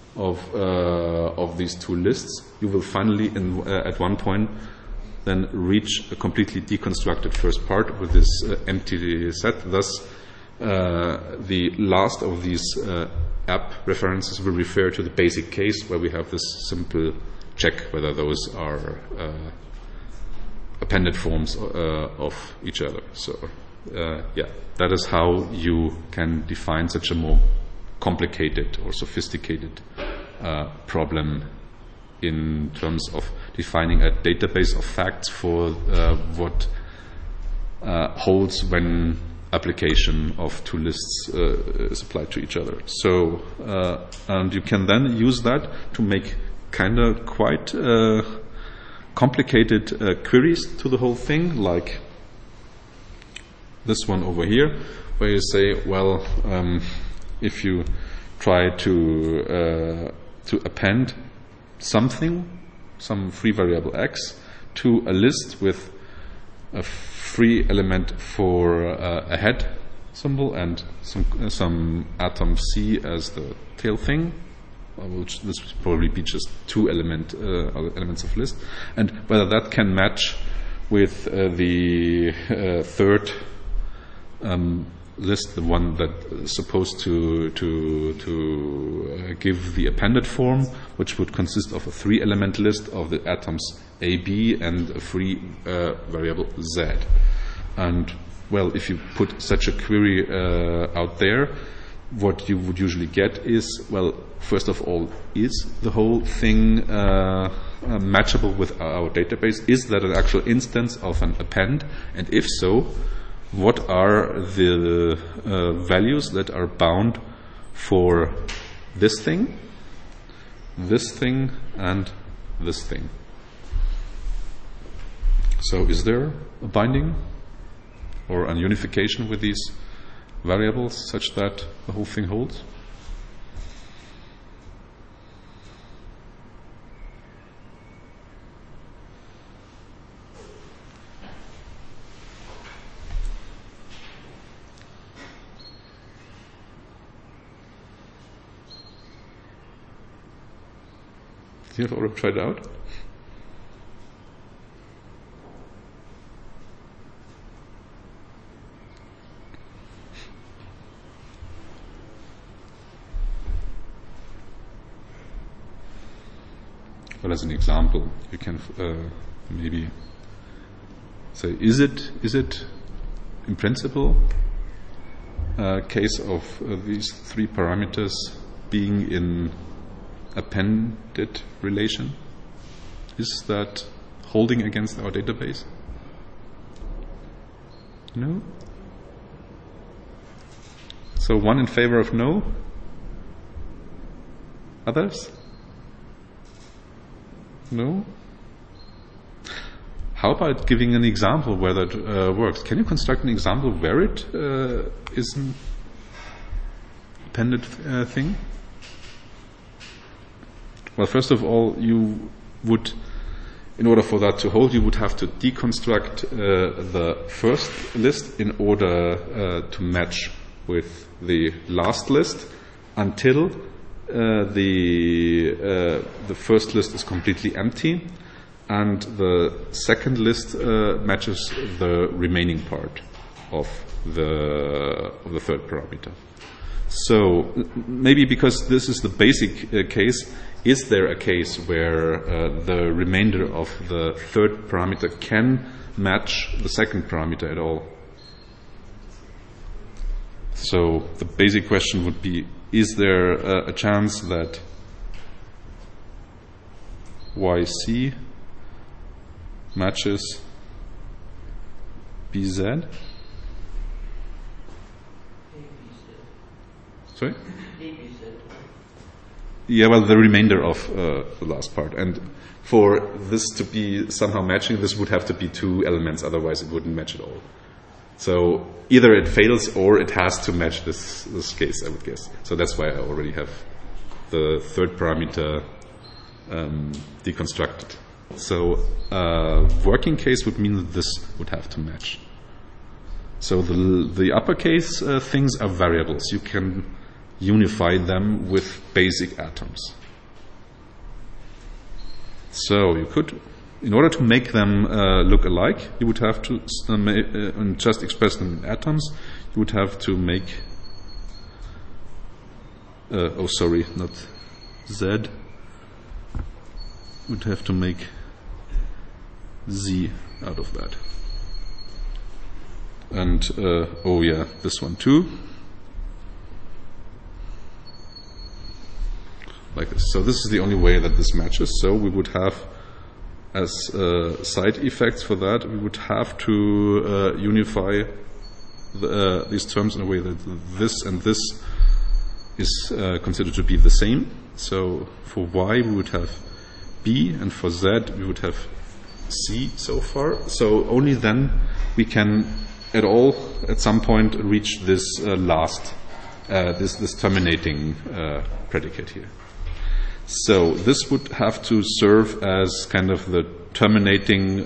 of these two lists, you will finally at one point then reach a completely deconstructed first part with this empty set. Thus, the last of these app references will refer to the basic case where we have this simple check whether those are appended forms of each other. So, that is how you can define such a more complicated or sophisticated problem in terms of defining a database of facts for what holds when application of two lists is applied to each other. So, and you can then use that to make kind of quite complicated queries to the whole thing, like this one over here, where you say, well, if you try to append something, some free variable x, to a list with a free element for a head symbol and some atom C as the tail thing, which this would probably be just two elements of list, and whether that can match with the third list, the one that is supposed to give the appended form, which would consist of a three-element list of the atoms A, B, and a free variable Z. And, well, if you put such a query out there, what you would usually get is, well, first of all, is the whole thing matchable with our database? Is that an actual instance of an append? And if so, what are the values that are bound for this thing, and this thing? So is there a binding or a unification with these variables such that the whole thing holds? You have already tried it out? Well, as an example, you can maybe say, is it in principle a case of these three parameters being in appended relation? Is that holding against our database? No? So one in favor of no? Others? No? How about giving an example where that works? Can you construct an example where it isn't? dependent thing? Well, first of all, you would, in order for that to hold, you would have to deconstruct the first list in order to match with the last list until the first list is completely empty, and the second list matches the remaining part of the third parameter. So maybe because this is the basic case, is there a case where the remainder of the third parameter can match the second parameter at all? So the basic question would be, is there a chance that YC matches BZ? Sorry? Yeah, well, the remainder of the last part. And for this to be somehow matching, this would have to be two elements, otherwise it wouldn't match at all. So either it fails or it has to match this case, I would guess. So that's why I already have the third parameter deconstructed. So working case would mean that this would have to match. So the uppercase things are variables. You can unify them with basic atoms. So you could, in order to make them look alike, you would have to just express them in atoms. You would have to make not Z. You would have to make Z out of that. And this one too. Like this. So this is the only way that this matches. So we would have, as side effects for that, we would have to unify these terms in a way that this and this is considered to be the same. So for Y we would have B, and for Z we would have C so far. So only then we can at some point reach this this terminating predicate here. So this would have to serve as kind of the terminating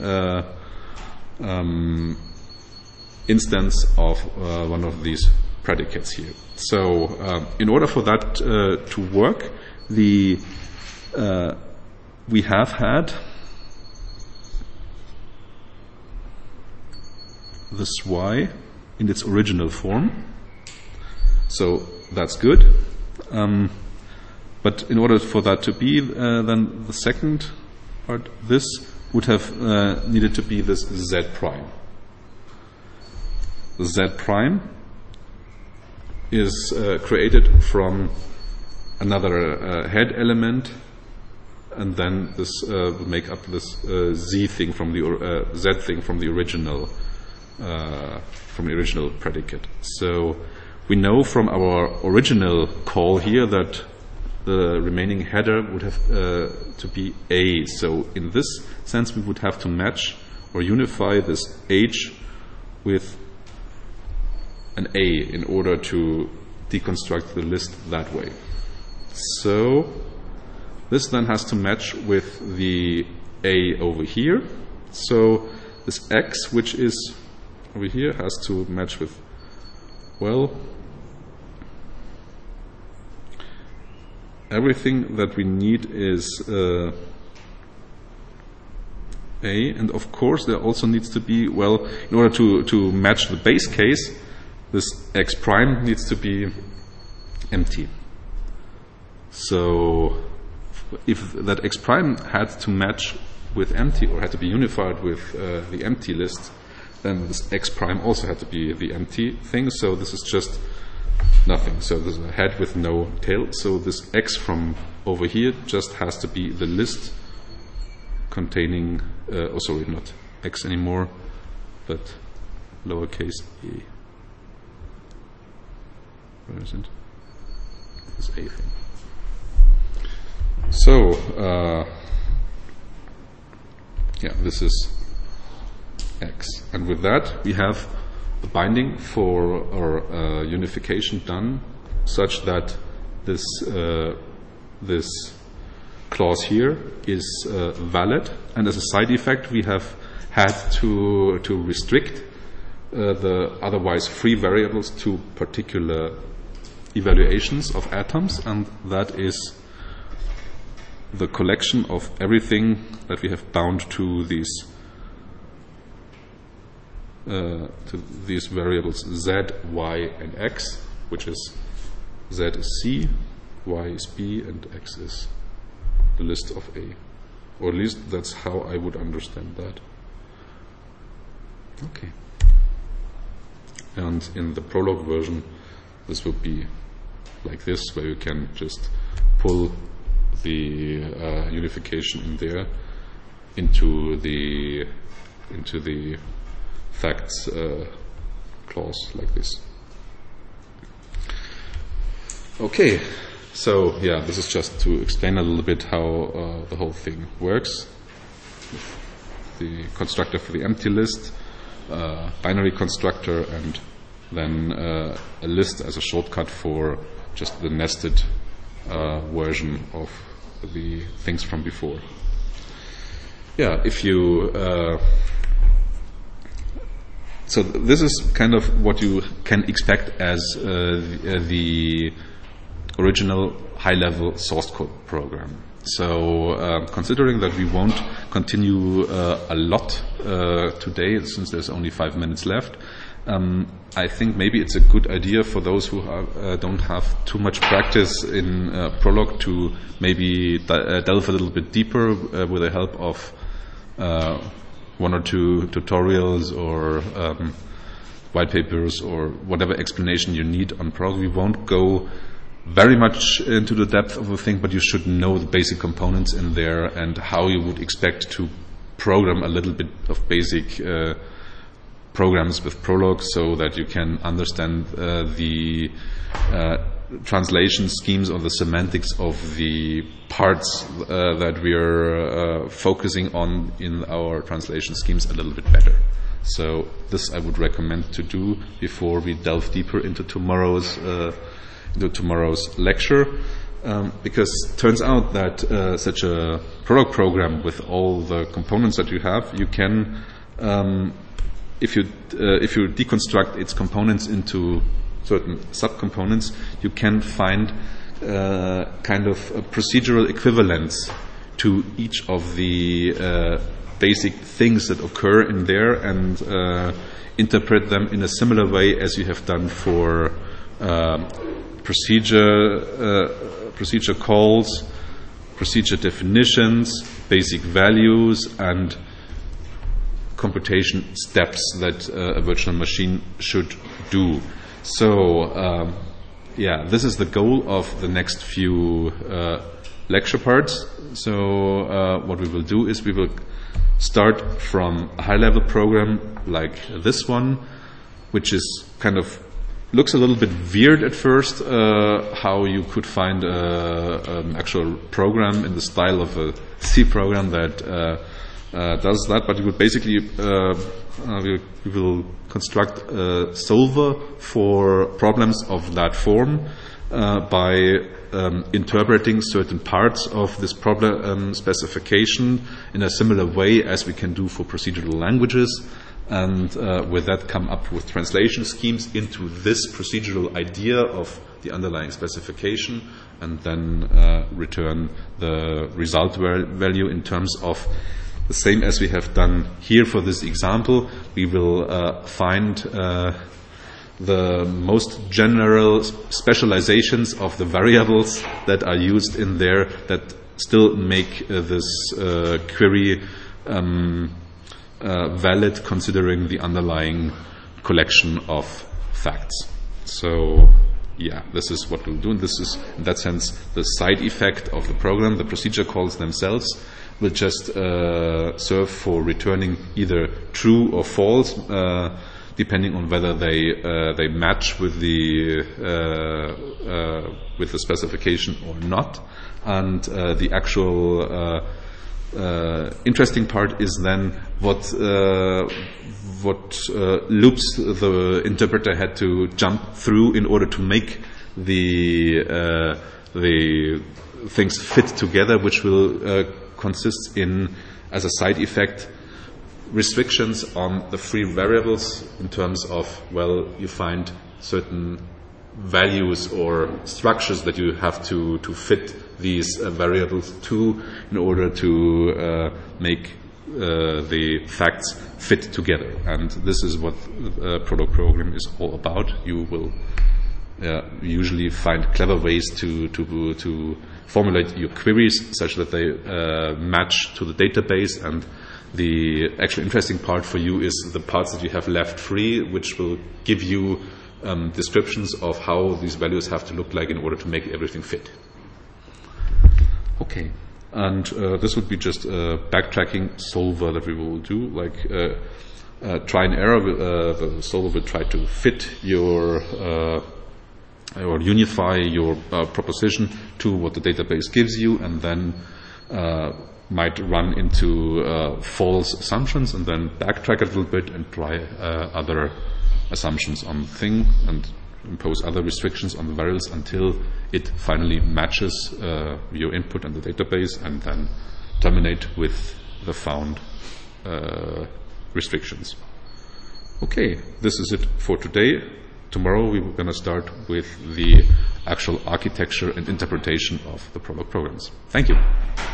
instance of one of these predicates here. So in order for that to work, we have had this Y in its original form. So that's good. But in order for that to be, then the second part, this would have needed to be this Z prime. The Z prime is created from another head element, and then this would make up this Z thing from the Z thing from the original predicate. So we know from our original call here that the remaining header would have to be A. So in this sense, we would have to match or unify this H with an A in order to deconstruct the list that way. So this then has to match with the A over here. So this X, which is over here, has to match with, well, everything that we need is A, and of course there also needs to be, well, in order to match the base case, this X prime needs to be empty. So if that X prime had to match with empty, or had to be unified with the empty list, then this X prime also had to be the empty thing. So this is just nothing. So there's a head with no tail. So this X from over here just has to be the list containing, not X anymore, but lowercase a. Where is it? This A thing. So, this is X. And with that, we have the binding for our unification done such that this clause here is valid, and as a side effect we have had to restrict the otherwise free variables to particular evaluations of atoms, and that is the collection of everything that we have bound to these variables z, y, and x, which is z is C, y is B, and x is the list of A. Or at least that's how I would understand that. Okay. And in the Prolog version, this would be like this, where you can just pull the unification in there into the facts clause like this. Okay, so yeah, this is just to explain a little bit how the whole thing works. The constructor for the empty list, binary constructor, and then a list as a shortcut for just the nested version of the things from before. Yeah, if you so this is kind of what you can expect as the original high-level source code program. So considering that we won't continue a lot today, since there's only 5 minutes left, I think maybe it's a good idea for those who don't have too much practice in Prolog to maybe delve a little bit deeper with the help of 1 or 2 tutorials or white papers or whatever explanation you need on Prolog. We won't go very much into the depth of the thing, but you should know the basic components in there and how you would expect to program a little bit of basic programs with Prolog, so that you can understand the translation schemes or the semantics of the parts that we are focusing on in our translation schemes a little bit better. So this I would recommend to do before we delve deeper into tomorrow's lecture, because it turns out that such a Prolog program with all the components that you have, you can if you deconstruct its components into certain subcomponents, you can find kind of a procedural equivalence to each of the basic things that occur in there, and interpret them in a similar way as you have done for procedure calls, procedure definitions, basic values, and computation steps that a virtual machine should do. So yeah, this is the goal of the next few lecture parts. So what we will do is we will start from a high-level program like this one, which is kind of looks a little bit weird at first, how you could find an actual program in the style of a C program that does that, but you would basically we will construct a solver for problems of that form by interpreting certain parts of this problem specification in a similar way as we can do for procedural languages, and with that come up with translation schemes into this procedural idea of the underlying specification, and then return the result value in terms of the same as we have done here for this example. We will find the most general specializations of the variables that are used in there that still make this query valid, considering the underlying collection of facts. So yeah, this is what we'll do, and this is, in that sense, the side effect of the program. The procedure calls themselves will just serve for returning either true or false, depending on whether they match with the specification or not. And the actual interesting part is then what loops the interpreter had to jump through in order to make the things fit together, which will consist in, as a side effect, restrictions on the free variables in terms of, well, you find certain values or structures that you have to fit these variables to in order to make the facts fit together. And this is what product program is all about. You will usually find clever ways to formulate your queries such that they match to the database, and the actually interesting part for you is the parts that you have left free, which will give you descriptions of how these values have to look like in order to make everything fit. Okay, and this would be just a backtracking solver that we will do, like try and error. The solver will try to fit your or unify your proposition to what the database gives you, and then might run into false assumptions, and then backtrack a little bit and try other assumptions on the thing and impose other restrictions on the variables until it finally matches your input and the database, and then terminate with the found restrictions. Okay, this is it for today. Tomorrow we're going to start with the actual architecture and interpretation of the product programs. Thank you.